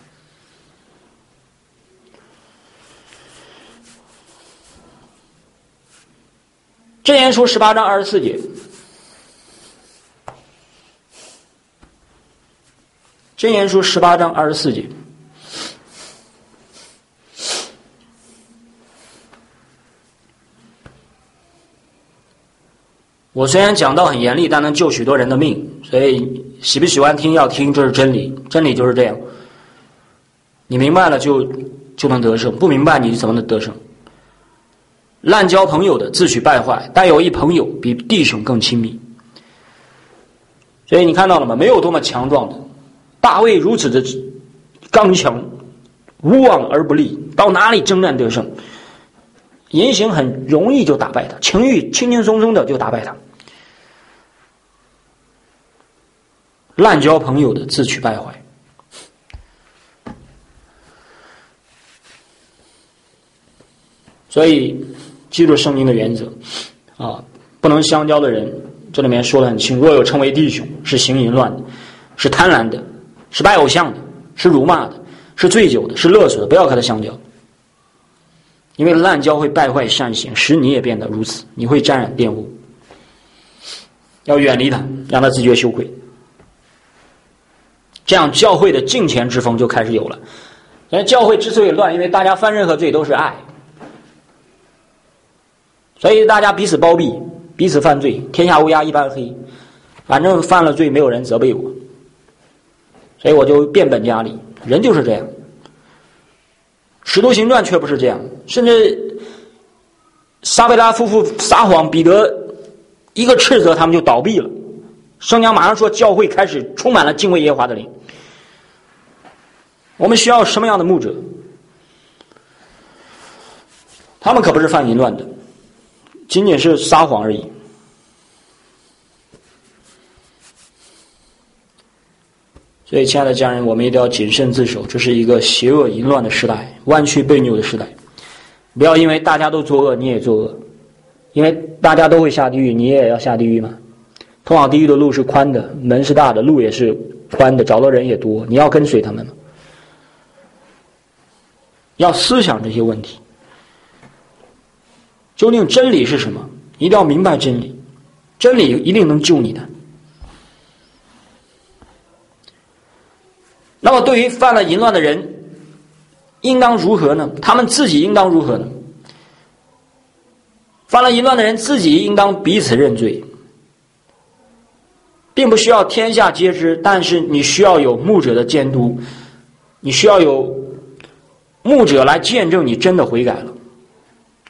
箴言书十八章二十四节，箴言书十八章二十四节，我虽然讲道很严厉，但能救许多人的命，所以喜不喜欢听要听，这是真理，真理就是这样。你明白了就就能得胜，不明白你怎么能得胜？滥交朋友的自取败坏，但有一朋友比弟兄更亲密。所以你看到了吗？没有多么强壮的，大卫如此的刚强，无往而不利，到哪里征战得胜。言行很容易就打败他，情欲轻轻松松的就打败他。滥交朋友的自取败坏。所以记住圣经的原则啊，不能相交的人，这里面说得很清，若有称为弟兄，是行淫乱的，是贪婪的，是拜偶像的，是辱骂的，是醉酒的，是勒索的，不要和他相交。因为滥交会败坏善行，使你也变得如此，你会沾染玷污。要远离他，让他自觉羞愧。这样教会的敬虔之风就开始有了。因为教会之所以乱，因为大家犯任何罪都是爱，所以大家彼此包庇，彼此犯罪，天下乌鸦一般黑，反正犯了罪没有人责备我，所以我就变本加厉。人就是这样。使徒行传却不是这样，甚至撒贝拉夫妇撒谎，彼得一个斥责他们就倒闭了。圣经马上说教会开始充满了敬畏耶和华的灵。我们需要什么样的牧者？他们可不是犯淫乱的，仅仅是撒谎而已。所以亲爱的家人，我们一定要谨慎自守，这是一个邪恶淫乱的时代，弯曲悖拗的时代。不要因为大家都作恶你也作恶，因为大家都会下地狱你也要下地狱吗？通往地狱的路是宽的，门是大的，路也是宽的，找到人也多，你要跟随他们吗？要思想这些问题，究竟真理是什么？一定要明白真理，真理一定能救你的。那么对于犯了淫乱的人应当如何呢？他们自己应当如何呢？犯了淫乱的人自己应当彼此认罪，并不需要天下皆知，但是你需要有牧者的监督，你需要有牧者来见证你真的悔改了，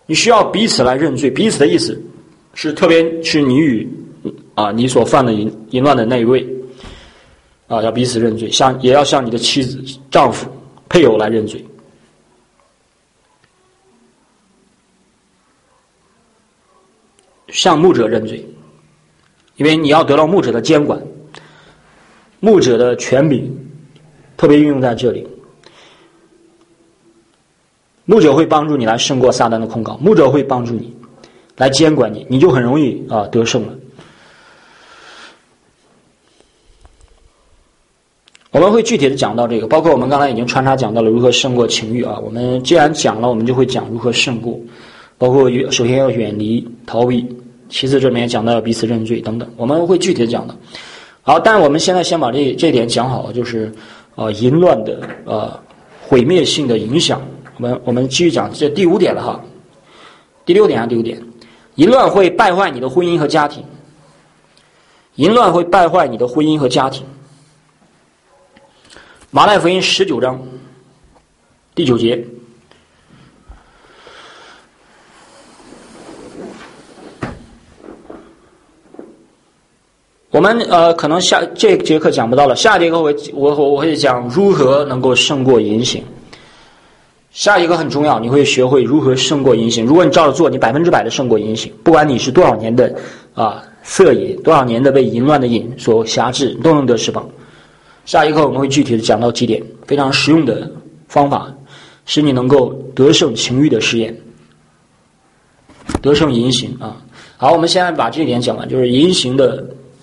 你需要彼此来认罪。彼此的意思是，特别是你与啊你所犯的淫淫乱的那一位啊，要彼此认罪，向也要向你的妻子、丈夫、配偶来认罪。向牧者认罪，因为你要得到牧者的监管，牧者的权柄特别运用在这里。牧者会帮助你来胜过撒旦的控告，牧者会帮助你来监管你，你就很容易啊得胜了。我们会具体的讲到这个，包括我们刚才已经穿插讲到了如何胜过情欲啊。我们既然讲了，我们就会讲如何胜过，包括首先要远离、逃避，其次这边也讲到要彼此认罪等等，我们会具体的讲到。好，但是我们现在先把这这点讲好，就是呃淫乱的呃毁灭性的影响。我们我们继续讲这第五点了哈，第六点啊，第五点，淫乱会败坏你的婚姻和家庭。淫乱会败坏你的婚姻和家庭。马太福音十九章第九节，我们呃可能下这节课讲不到了，下节课我我我会讲如何能够胜过淫行。下一个很重要，你会学会如何胜过淫行。如果你照着做，你百分之百的胜过淫行，不管你是多少年的啊色瘾，多少年的被淫乱的瘾所辖制，都能得释放。下一课我们会具体的讲到几点非常实用的方法，使你能够得胜情欲的试验，得胜淫行啊。好，我们现在把这一点讲完，就是淫行的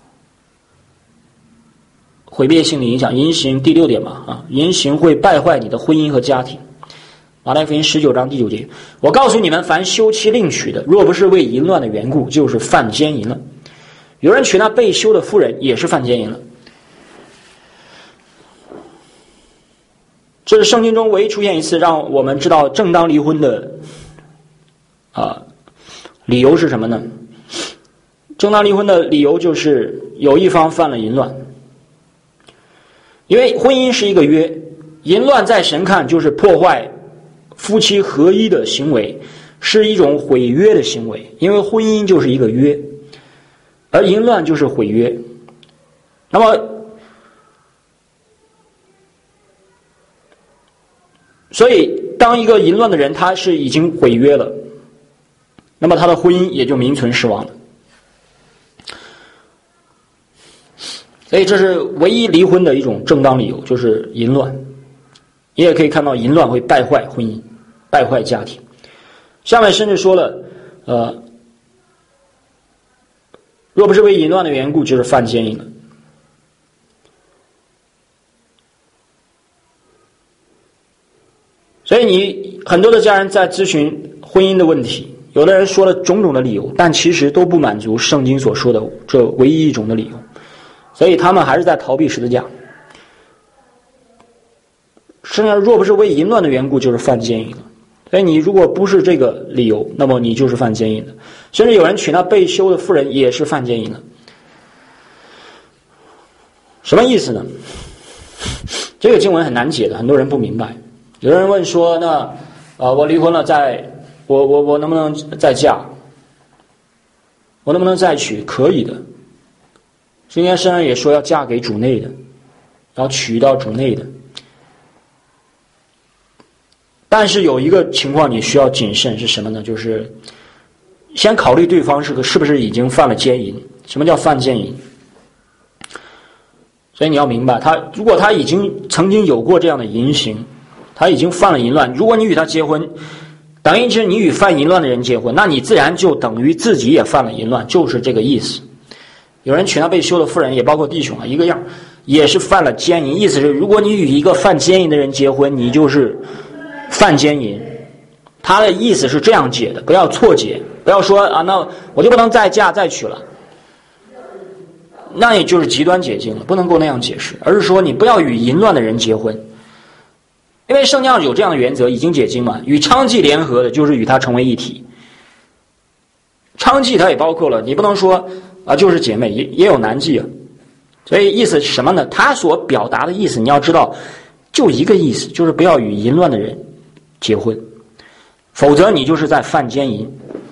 毁灭性的影响。淫行第六点嘛啊，淫行会败坏你的婚姻和家庭。马太福音十九章第九节，我告诉你们，凡休妻另娶的，若不是为淫乱的缘故，就是犯奸淫了。有人娶那被休的妇人，也是犯奸淫了。这是圣经中唯一出现一次让我们知道正当离婚的啊理由是什么呢？正当离婚的理由就是有一方犯了淫乱。因为婚姻是一个约，淫乱在神看就是破坏夫妻合一的行为，是一种毁约的行为。因为婚姻就是一个约，而淫乱就是毁约。那么所以当一个淫乱的人他是已经毁约了，那么他的婚姻也就名存实亡了。所以这是唯一离婚的一种正当理由，就是淫乱。你也可以看到淫乱会败坏婚姻，败坏家庭。下面甚至说了呃，若不是为淫乱的缘故，就是犯奸淫了。所以你很多的家人在咨询婚姻的问题，有的人说了种种的理由，但其实都不满足圣经所说的这唯一一种的理由，所以他们还是在逃避十字架。甚至若不是为淫乱的缘故，就是犯奸淫了。所以你如果不是这个理由，那么你就是犯奸淫了。甚至有人娶那被休的妇人，也是犯奸淫了。什么意思呢？这个经文很难解的，很多人不明白。有人问说，那呃我离婚了，再我我我能不能再嫁？我能不能再娶？可以的。今天圣人也说要嫁给主内的，要娶到主内的。但是有一个情况你需要谨慎，是什么呢？就是先考虑对方是个是不是已经犯了奸淫。什么叫犯奸淫？所以你要明白，他如果他已经曾经有过这样的淫行，他已经犯了淫乱，如果你与他结婚，等于是你与犯淫乱的人结婚，那你自然就等于自己也犯了淫乱，就是这个意思。有人娶那被休的妇人，也包括弟兄啊，一个样，也是犯了奸淫。意思是，如果你与一个犯奸淫的人结婚，你就是犯奸淫。他的意思是这样解的，不要错解，不要说啊，那我就不能再嫁再娶了，那也就是极端解经了，不能够那样解释，而是说你不要与淫乱的人结婚。因为圣经上有这样的原则，已经解经嘛，与娼妓联合的就是与他成为一体。娼妓它也包括了，你不能说啊就是姐妹，也也有男妓啊。所以意思是什么呢？他所表达的意思你要知道，就一个意思，就是不要与淫乱的人结婚。 否则你就是在犯奸淫。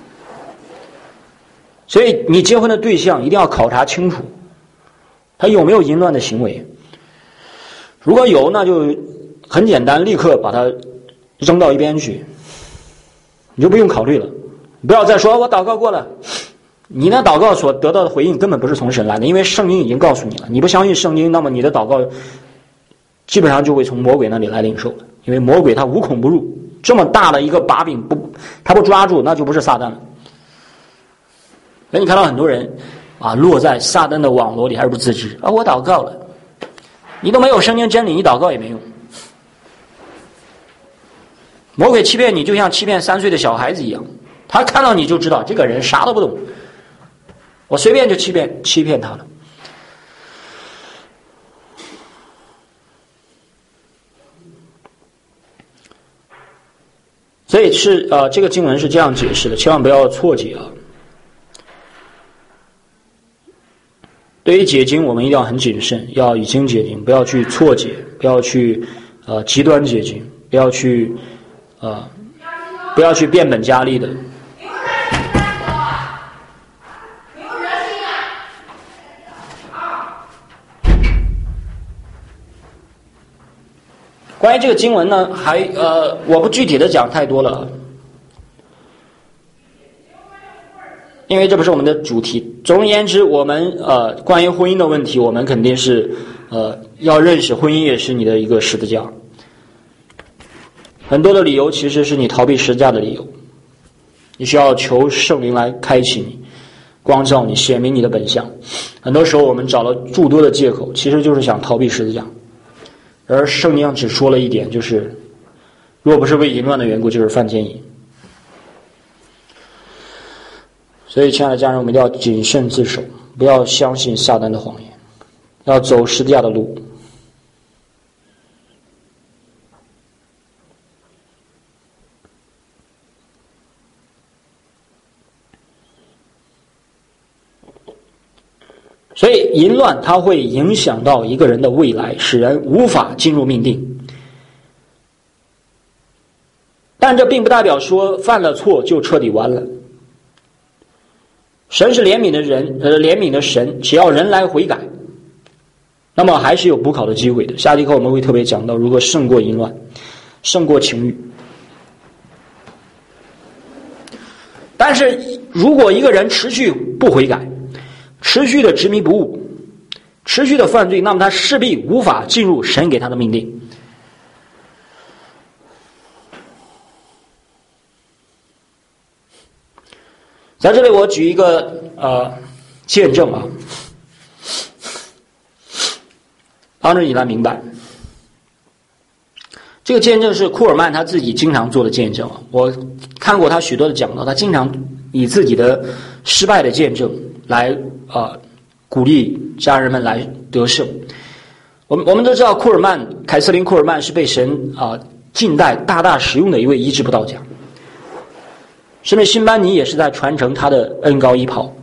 所以你结婚的对象一定要考察清楚，他有没有淫乱的行为。如果有，那就很简单，立刻把他扔到一边去，你就不用考虑了。不要再说我祷告过了，你那祷告所得到的回应根本不是从神来的，因为圣经已经告诉你了。你不相信圣经，那么你的祷告基本上就会从魔鬼那里来领受了，因为魔鬼他无孔不入，这么大的一个把柄不他不抓住，那就不是撒旦了。所以你看到很多人啊，落在撒旦的网罗里还是不自知啊！我祷告了，你都没有圣经真理，你祷告也没用。魔鬼欺骗你，就像欺骗三岁的小孩子一样，他看到你就知道这个人啥都不懂，我随便就欺骗欺骗他了。所以是呃，这个经文是这样解释的，千万不要错解啊。对于解经，我们一定要很谨慎，要以经解经，不要去错解，不要去呃极端解经，不要去呃不要去变本加厉的。关于这个经文呢，还呃我不具体的讲太多了，因为这不是我们的主题。总而言之，我们呃关于婚姻的问题，我们肯定是呃要认识婚姻也是你的一个十字架。很多的理由其实是你逃避十字架的理由，你需要求圣灵来开启你，光照你，显明你的本相。很多时候我们找了诸多的借口，其实就是想逃避十字架。而圣经只说了一点，就是若不是为淫乱的缘故，就是犯奸淫。所以亲爱的家人，我们一定要谨慎自守，不要相信撒旦的谎言，要走十字架的路。所以淫乱它会影响到一个人的未来，使人无法进入命定。但这并不代表说犯了错就彻底完了。神是怜悯的人，呃，怜悯的神，只要人来悔改，那么还是有补考的机会的。下节课我们会特别讲到如何胜过淫乱，胜过情欲。但是如果一个人持续不悔改，持续的执迷不悟，持续的犯罪，那么他势必无法进入神给他的命令。在这里我举一个呃见证啊，帮助你来明白。这个见证是库尔曼他自己经常做的见证啊，我看过他许多的讲道，他经常以自己的失败的见证来啊、呃、鼓励家人们来得胜。我们我们都知道库尔曼凯瑟琳库尔曼是被神啊、呃、近代大大使用的一位医治布道家。甚至辛班尼也是在传承他的恩膏医袍。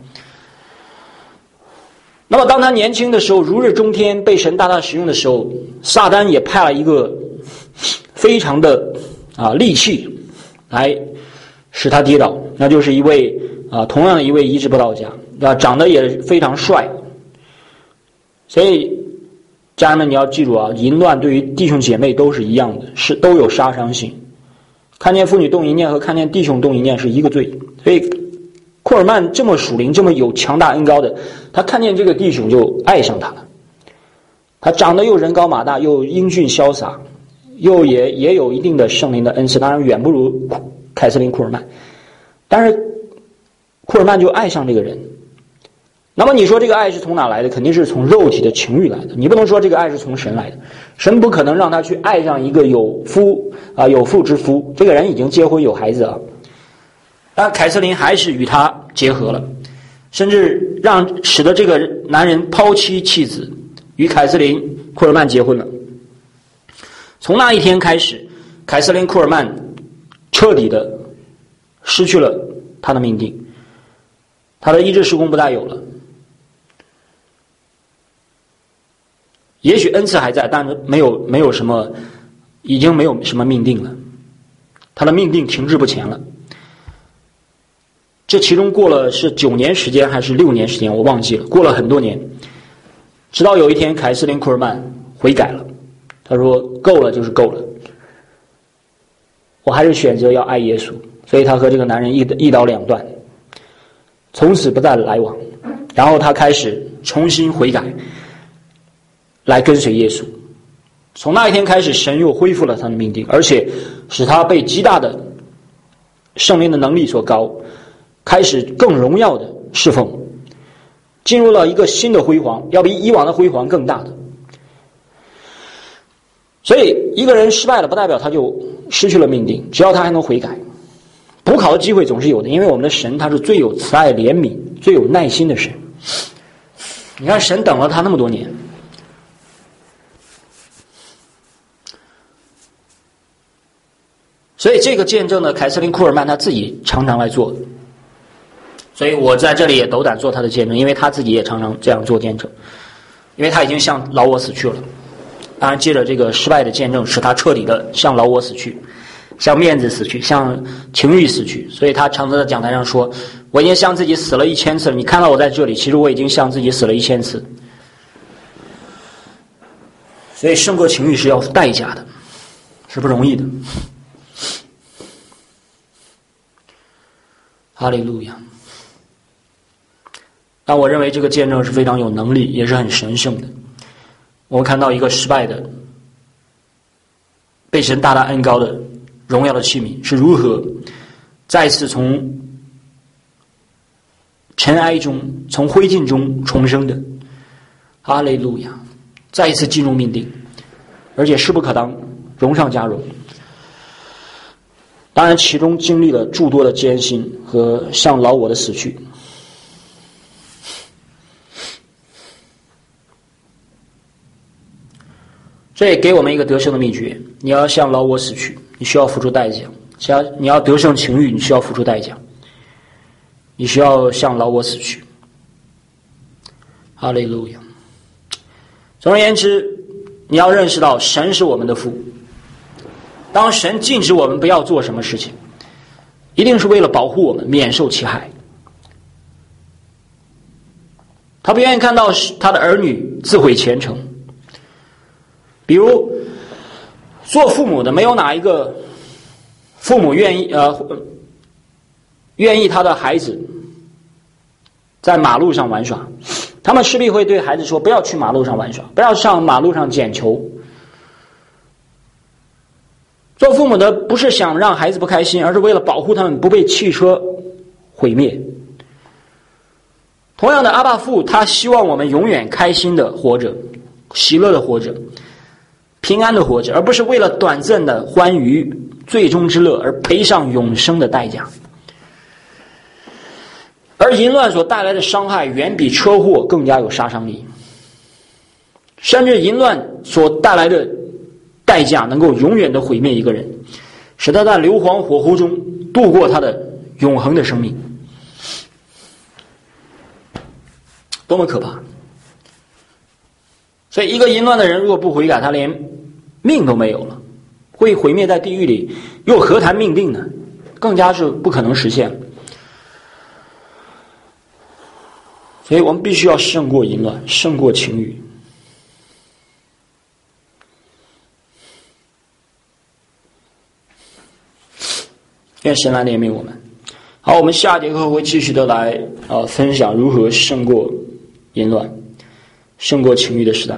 那么当他年轻的时候，如日中天，被神大大使用的时候，撒旦也派了一个非常的啊利器来使他跌倒，那就是一位啊同样的一位医治布道家啊，长得也非常帅。所以家人们你要记住啊，淫乱对于弟兄姐妹都是一样的，是都有杀伤性。看见妇女动淫念和看见弟兄动淫念是一个罪。所以库尔曼这么属灵这么有强大恩膏的，他看见这个弟兄就爱上他了。他长得又人高马大，又英俊潇洒，又也也有一定的圣灵的恩赐，当然远不如凯瑟琳库尔曼，但是库尔曼就爱上这个人。那么你说这个爱是从哪来的？肯定是从肉体的情欲来的，你不能说这个爱是从神来的。神不可能让他去爱上一个有夫啊、呃、有妇之夫，这个人已经结婚有孩子了，但凯瑟琳还是与他结合了，甚至让使得这个男人抛妻弃子，与凯瑟琳库尔曼结婚了。从那一天开始，凯瑟琳库尔曼彻底的失去了他的命定，他的医治事工不再有了。也许恩赐还在，但是没有没有什么，已经没有什么命定了。他他的命定停滞不前了。这其中过了是九年时间还是六年时间，我忘记了，过了很多年，直到有一天凯瑟琳·库尔曼悔改了，他说够了就是够了，我还是选择要爱耶稣，所以他和这个男人一一刀两断，从此不再来往。然后他开始重新悔改，来跟随耶稣。从那一天开始，神又恢复了他的命定，而且使他被极大的圣灵的能力所高，开始更荣耀的侍奉，进入了一个新的辉煌，要比以往的辉煌更大的。所以一个人失败了不代表他就失去了命定，只要他还能悔改，补考的机会总是有的，因为我们的神他是最有慈爱怜悯最有耐心的神。你看神等了他那么多年，所以这个见证呢，凯瑟琳·库尔曼他自己常常来做，所以我在这里也斗胆做他的见证，因为他自己也常常这样做见证，因为他已经向老我死去了。当然借着这个失败的见证，使他彻底的向老我死去，向面子死去，向情欲死去。所以他常常在讲台上说，我已经向自己死了一千次了，你看到我在这里，其实我已经向自己死了一千次。所以胜过情欲是要代价的，是不容易的。哈利路亚。但我认为这个见证是非常有能力，也是很神圣的。我们看到一个失败的被神大大恩膏的荣耀的器皿是如何再次从尘埃中从灰烬中重生的。哈利路亚，再一次进入命定，而且势不可当，荣上加荣。当然其中经历了诸多的艰辛和向老我的死去。这也给我们一个得胜的秘诀，你要向老我死去，你需要付出代价。你要得胜情欲，你需要付出代价，你需要向老我死去。哈利路亚。总而言之，你要认识到神是我们的父，当神禁止我们不要做什么事情，一定是为了保护我们免受其害。他不愿意看到他的儿女自毁前程。比如做父母的，没有哪一个父母愿意呃愿意他的孩子在马路上玩耍，他们势必会对孩子说，不要去马路上玩耍，不要上马路上捡球。做父母的不是想让孩子不开心，而是为了保护他们不被汽车毁灭。同样的，阿爸父他希望我们永远开心的活着，喜乐的活着，平安的活着，而不是为了短暂的欢愉最终之乐而赔上永生的代价。而淫乱所带来的伤害远比车祸更加有杀伤力，甚至淫乱所带来的代价能够永远的毁灭一个人，使他在硫磺火湖中度过他的永恒的生命。多么可怕！所以一个淫乱的人如果不悔改，他连命都没有了，会毁灭在地狱里，又何谈命定呢？更加是不可能实现。所以我们必须要胜过淫乱，胜过情欲。愿神来怜悯我们。好，我们下节课会继续的来呃分享如何胜过淫乱，胜过情欲的时代。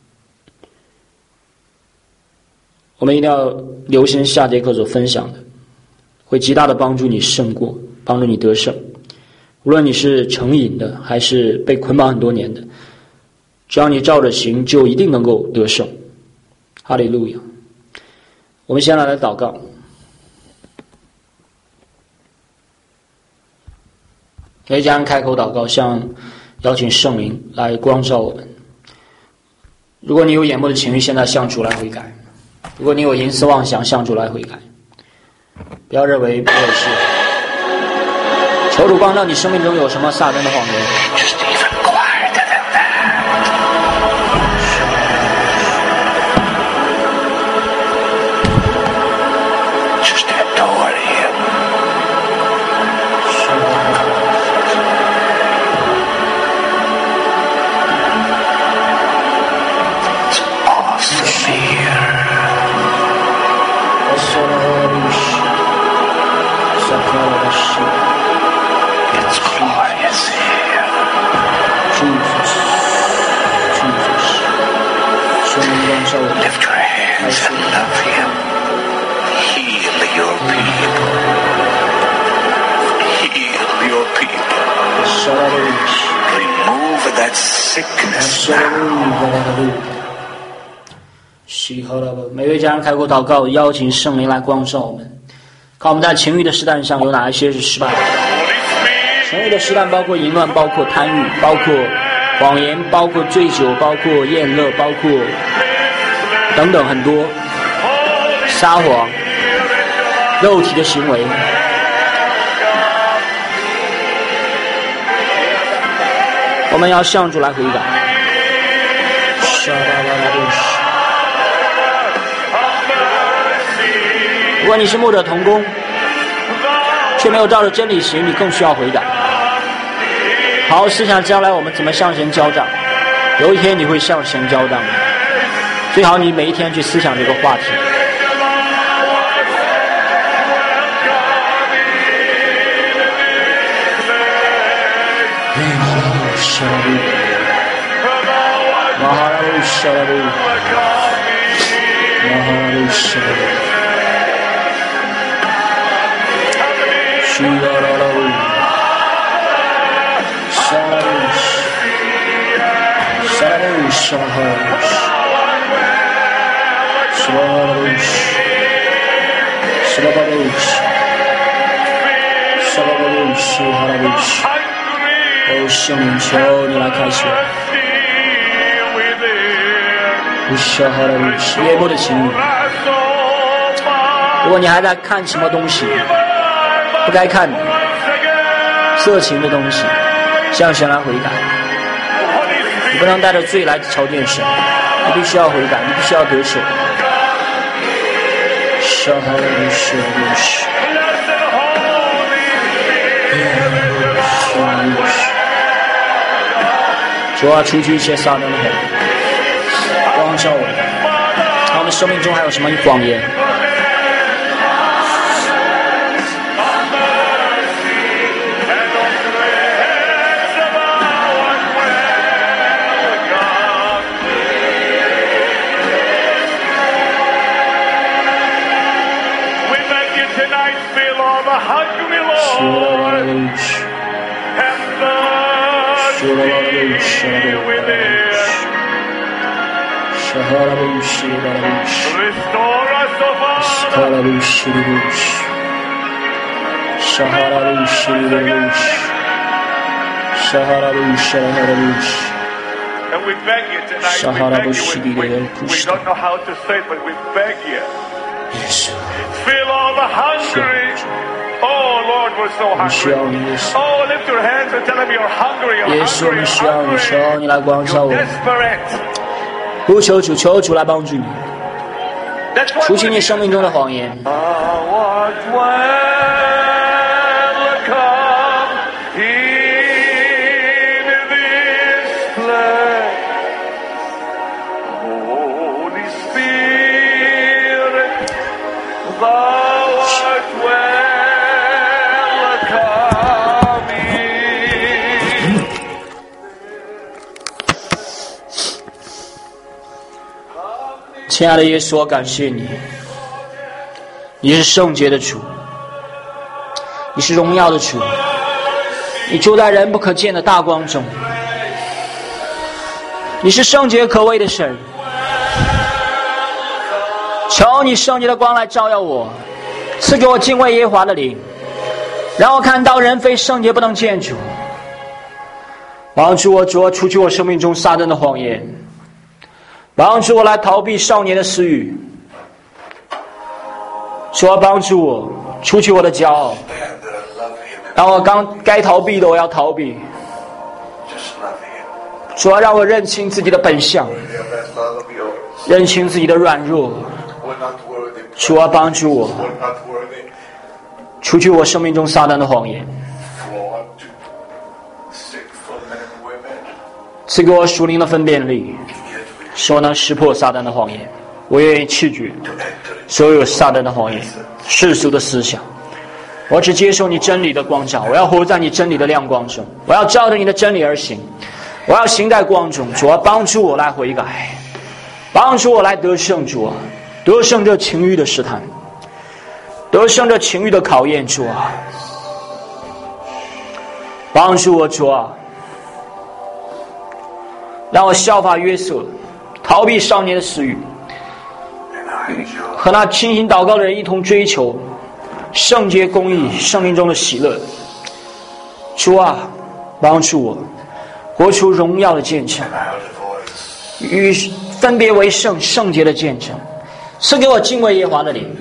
我们一定要留心下节课所分享的，会极大的帮助你胜过，帮助你得胜。无论你是成瘾的还是被捆绑很多年的，只要你照着行，就一定能够得胜。哈利路亚。我们先来来祷告。可以这样开口祷告，向邀请圣灵来光照我们。如果你有眼目的情欲，现在向主来悔改；如果你有淫思妄想，向主来悔改。不要认为不会是。求主光照你生命中有什么撒旦的谎言。 Just that dog. It's glorious here. Jesus, Jesus. Lift your hands and love him. Heal your people. Heal your people. Remove that sickness now. 喜好了吧，每位家人开口祷告，邀请圣灵来光照我们。看我们在情欲的试探上有哪一些是失败的？情欲的试探包括淫乱，包括贪欲，包括谎言，包括醉酒，包括厌乐，包括等等很多撒谎、肉体的行为。我们要向主来悔改。如果你是牧者同工，却没有照着真理行，你更需要悔改。好好思想将来我们怎么向神交账，有一天你会向神交账的。最好你每一天去思想这个话题。马哈拉鲁沙拉鲁，马哈拉鲁沙拉鲁。Shiralalu, Shalalush, Shalalush, Shalalush, Shalalush, Shalalush, Shalalush, Shalalush。哦，圣灵，求你来开启我。Shalalush，夜幕的情欲。如果你还在看什么东西？不该看的色情的东西，向神来悔改。你不能带着罪来朝见神，你必须要悔改，你必须要得手。主啊，除去一切撒旦的谎言，光照我们。他们生命中还有什么谎言？ Restore us, O Father. And we beg you tonight, we beg you, we, we, we don't know how to say it, but we beg you. Fill all the hungry. Oh Lord, we're so hungry. Oh, lift your hands and tell him you're hungry, you're hungry, you're hungry. You're desperate. 不求主，求主来帮助你，除去你生命中的谎言。亲爱的耶稣，我感谢你，你是圣洁的主，你是荣耀的主，你住在人不可见的大光中，你是圣洁可畏的神。求你圣洁的光来照耀我，赐给我敬畏耶和华的灵，让我看到人非圣洁不能见主。帮助我，主，除去我生命中撒旦的谎言，帮助我来逃避少年的私欲。主啊，帮助我除去我的骄傲，让我刚该逃避的我要逃避。主啊，让我认清自己的本相，认清自己的软弱。主啊，帮助我除去我生命中撒旦的谎言，赐给我属灵的分辨力，使我能识破撒旦的谎言。我愿意弃绝所有撒旦的谎言、世俗的思想， 我只接受你真理的光照，我要活在你真理的亮光中，我要照着你的真理而行，我要行在光中。主啊，帮助我来悔改，帮助我来得胜。主啊，得胜这情欲的试探，得胜这情欲的考验。主啊，帮助我。主啊，让我效法约瑟，逃避少年的私欲，和那清醒祷告的人一同追求圣洁公义圣灵中的喜乐。主啊，帮助我活出荣耀的见证，与分别为圣圣洁的见证。赐给我敬畏耶和华的灵，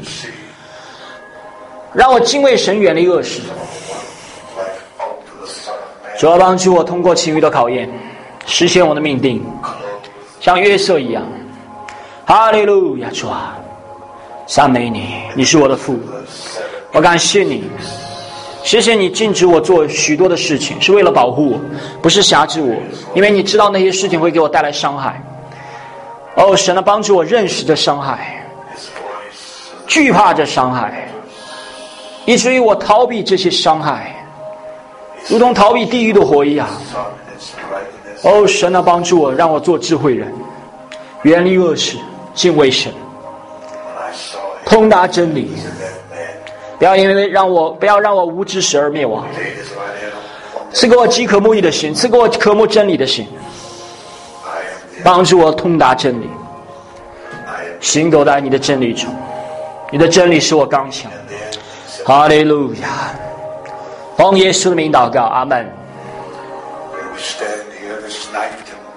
让我敬畏神，远离恶事。主啊，帮助我通过情欲的考验实现我的命定，像约瑟一样。哈利路亚！主啊，赞美你，你是我的父，我感谢你，谢谢你禁止我做许多的事情，是为了保护我，不是辖制我，因为你知道那些事情会给我带来伤害。哦，神啊，帮助我认识这伤害，惧怕这伤害，以至于我逃避这些伤害，如同逃避地狱的火一样。哦，神啊，帮助我，让我做智慧人，远离恶事，敬畏神，通达真理，不要因为让我不要让我无知识而灭亡。赐给我饥渴慕义的心，赐给我渴慕真理的心，帮助我通达真理，行走在你的真理中。你的真理使我刚强。哈利路亚！奉耶稣的名祷告，阿们。 We stand here this night